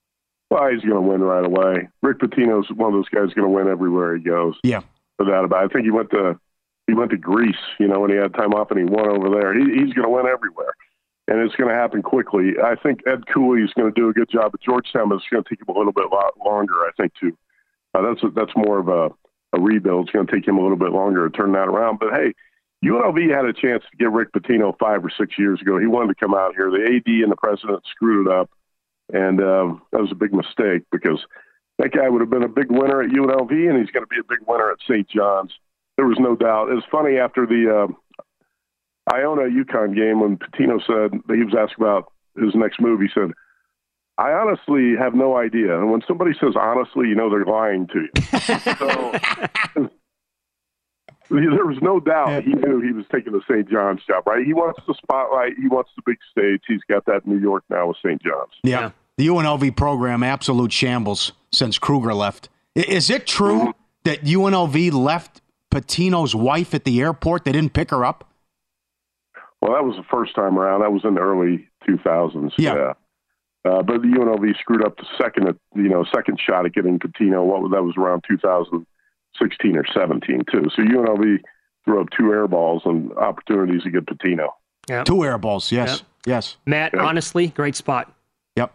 Well, he's going to win right away. Rick Pitino's one of those guys going to win everywhere he goes. Yeah. Without a doubt. I think he went to he went to Greece, you know, when he had time off, and he won over there. He, he's going to win everywhere. And it's going to happen quickly. I think Ed Cooley is going to do a good job at Georgetown, but it's going to take him a little bit longer, I think, too. Uh, that's a, that's more of a, a rebuild. It's going to take him a little bit longer to turn that around. But, hey, U N L V had a chance to get Rick Pitino five or six years ago. He wanted to come out here. The A D and the president screwed it up, and um, that was a big mistake because that guy would have been a big winner at U N L V, and he's going to be a big winner at Saint John's. There was no doubt. It was funny after the uh, Iona-UConn game when Pitino said he was asked about his next move. He said, I honestly have no idea. And when somebody says honestly, you know they're lying to you. So there was no doubt he knew he was taking the Saint John's job, right? He wants the spotlight. He wants the big stage. He's got that in New York now with Saint John's. Yeah. yeah. The U N L V program, absolute shambles since Kruger left. Is it true mm-hmm. that U N L V left Pitino's wife at the airport? They didn't pick her up? Well, that was the first time around. That was in the early two thousands. Yeah. yeah. Uh, but the U N L V screwed up the second, you know, second shot at getting Pitino. What was that? Was around two thousand sixteen or seventeen too. So U N L V threw up two air balls and opportunities to get Pitino. Yeah. Two air balls. Yes. Yep. Yes. Matt, yeah. honestly, great spot. Yep.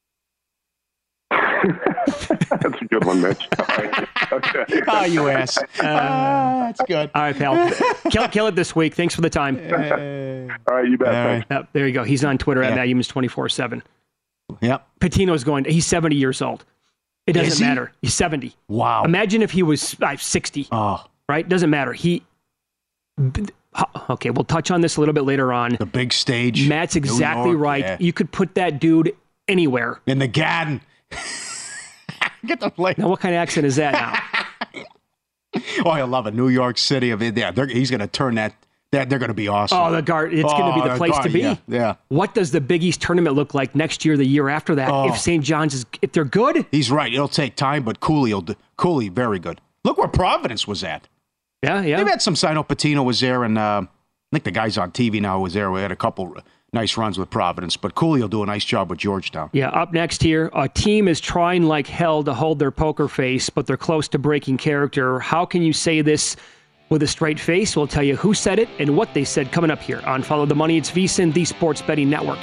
That's a good one, Mitch. Okay. Oh, you ass. Uh, that's good. All right, pal. kill, kill it this week. Thanks for the time. Uh, all right, you bet. Right. Yep, there you go. He's on Twitter yeah. at Matt Youmans twenty-four seven. Yep. Patino's going, he's seventy years old. It doesn't he? matter. He's seventy. Wow. Imagine if he was uh, sixty. Oh. Right? Doesn't matter. He. Okay, we'll touch on this a little bit later on. The big stage. Matt's exactly York, right. Yeah. You could put that dude anywhere. In the Garden. Get the play. Now, what kind of accent is that now? Oh, I love it. New York City. Of it. Yeah, he's going to turn that. They're, they're going to be awesome. Oh, the guard. It's oh, going to be the place guard, to be. Yeah, yeah. What does the Big East tournament look like next year, the year after that? Oh. If Saint John's is, if they're good? He's right. It'll take time, but Cooley, will, Cooley, very good. Look where Providence was at. Yeah, yeah. They've had some sign. Oh, Pitino was there, and uh, I think the guys on T V now was there. We had a couple nice runs with Providence, but Cooley will do a nice job with Georgetown. Yeah, up next here, a team is trying like hell to hold their poker face, but they're close to breaking character. How can you say this with a straight face? We'll tell you who said it and what they said coming up here on Follow the Money. It's VSiN, the Sports Betting Network.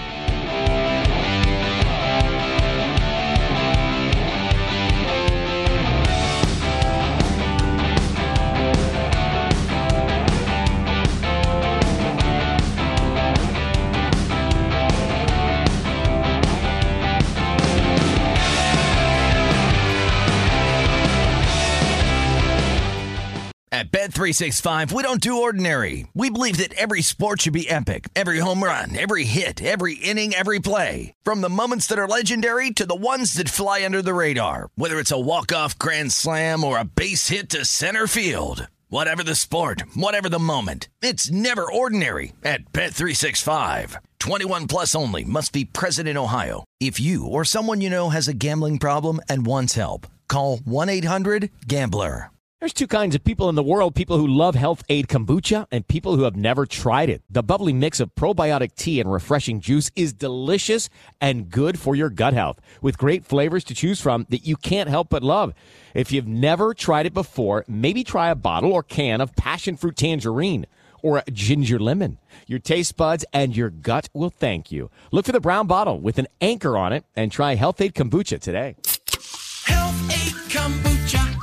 At Bet three sixty-five, we don't do ordinary. We believe that every sport should be epic. Every home run, every hit, every inning, every play. From the moments that are legendary to the ones that fly under the radar. Whether it's a walk-off grand slam or a base hit to center field. Whatever the sport, whatever the moment. It's never ordinary at Bet three sixty-five. twenty-one plus only. Must be present in Ohio. If you or someone you know has a gambling problem and wants help, call one eight hundred gambler. There's two kinds of people in the world, people who love Health Aid Kombucha and people who have never tried it. The bubbly mix of probiotic tea and refreshing juice is delicious and good for your gut health, with great flavors to choose from that you can't help but love. If you've never tried it before, maybe try a bottle or can of passion fruit tangerine or a ginger lemon. Your taste buds and your gut will thank you. Look for the brown bottle with an anchor on it and try Health Aid Kombucha today. Health Aid Kombucha.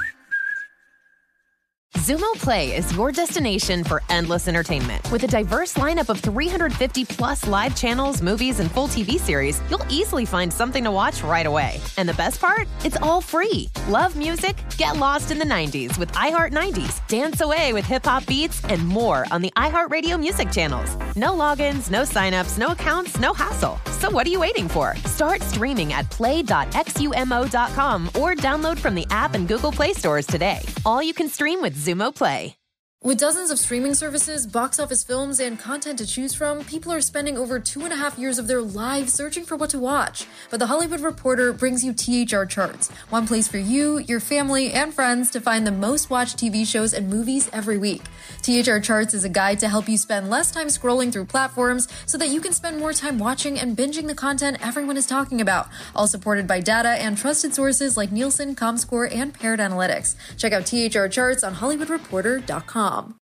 Xumo Play is your destination for endless entertainment. With a diverse lineup of three hundred fifty plus live channels, movies, and full T V series, you'll easily find something to watch right away. And the best part? It's all free. Love music? Get lost in the nineties with iHeart nineties. Dance away with hip-hop beats and more on the iHeartRadio music channels. No logins, no signups, no accounts, no hassle. So what are you waiting for? Start streaming at play dot xumo dot com or download from the app and Google Play stores today. All you can stream with Xumo Play. With dozens of streaming services, box office films, and content to choose from, people are spending over two and a half years of their lives searching for what to watch. But The Hollywood Reporter brings you T H R Charts, one place for you, your family, and friends to find the most watched T V shows and movies every week. T H R Charts is a guide to help you spend less time scrolling through platforms so that you can spend more time watching and binging the content everyone is talking about, all supported by data and trusted sources like Nielsen, ComScore, and Paired Analytics. Check out T H R Charts on Hollywood Reporter dot com.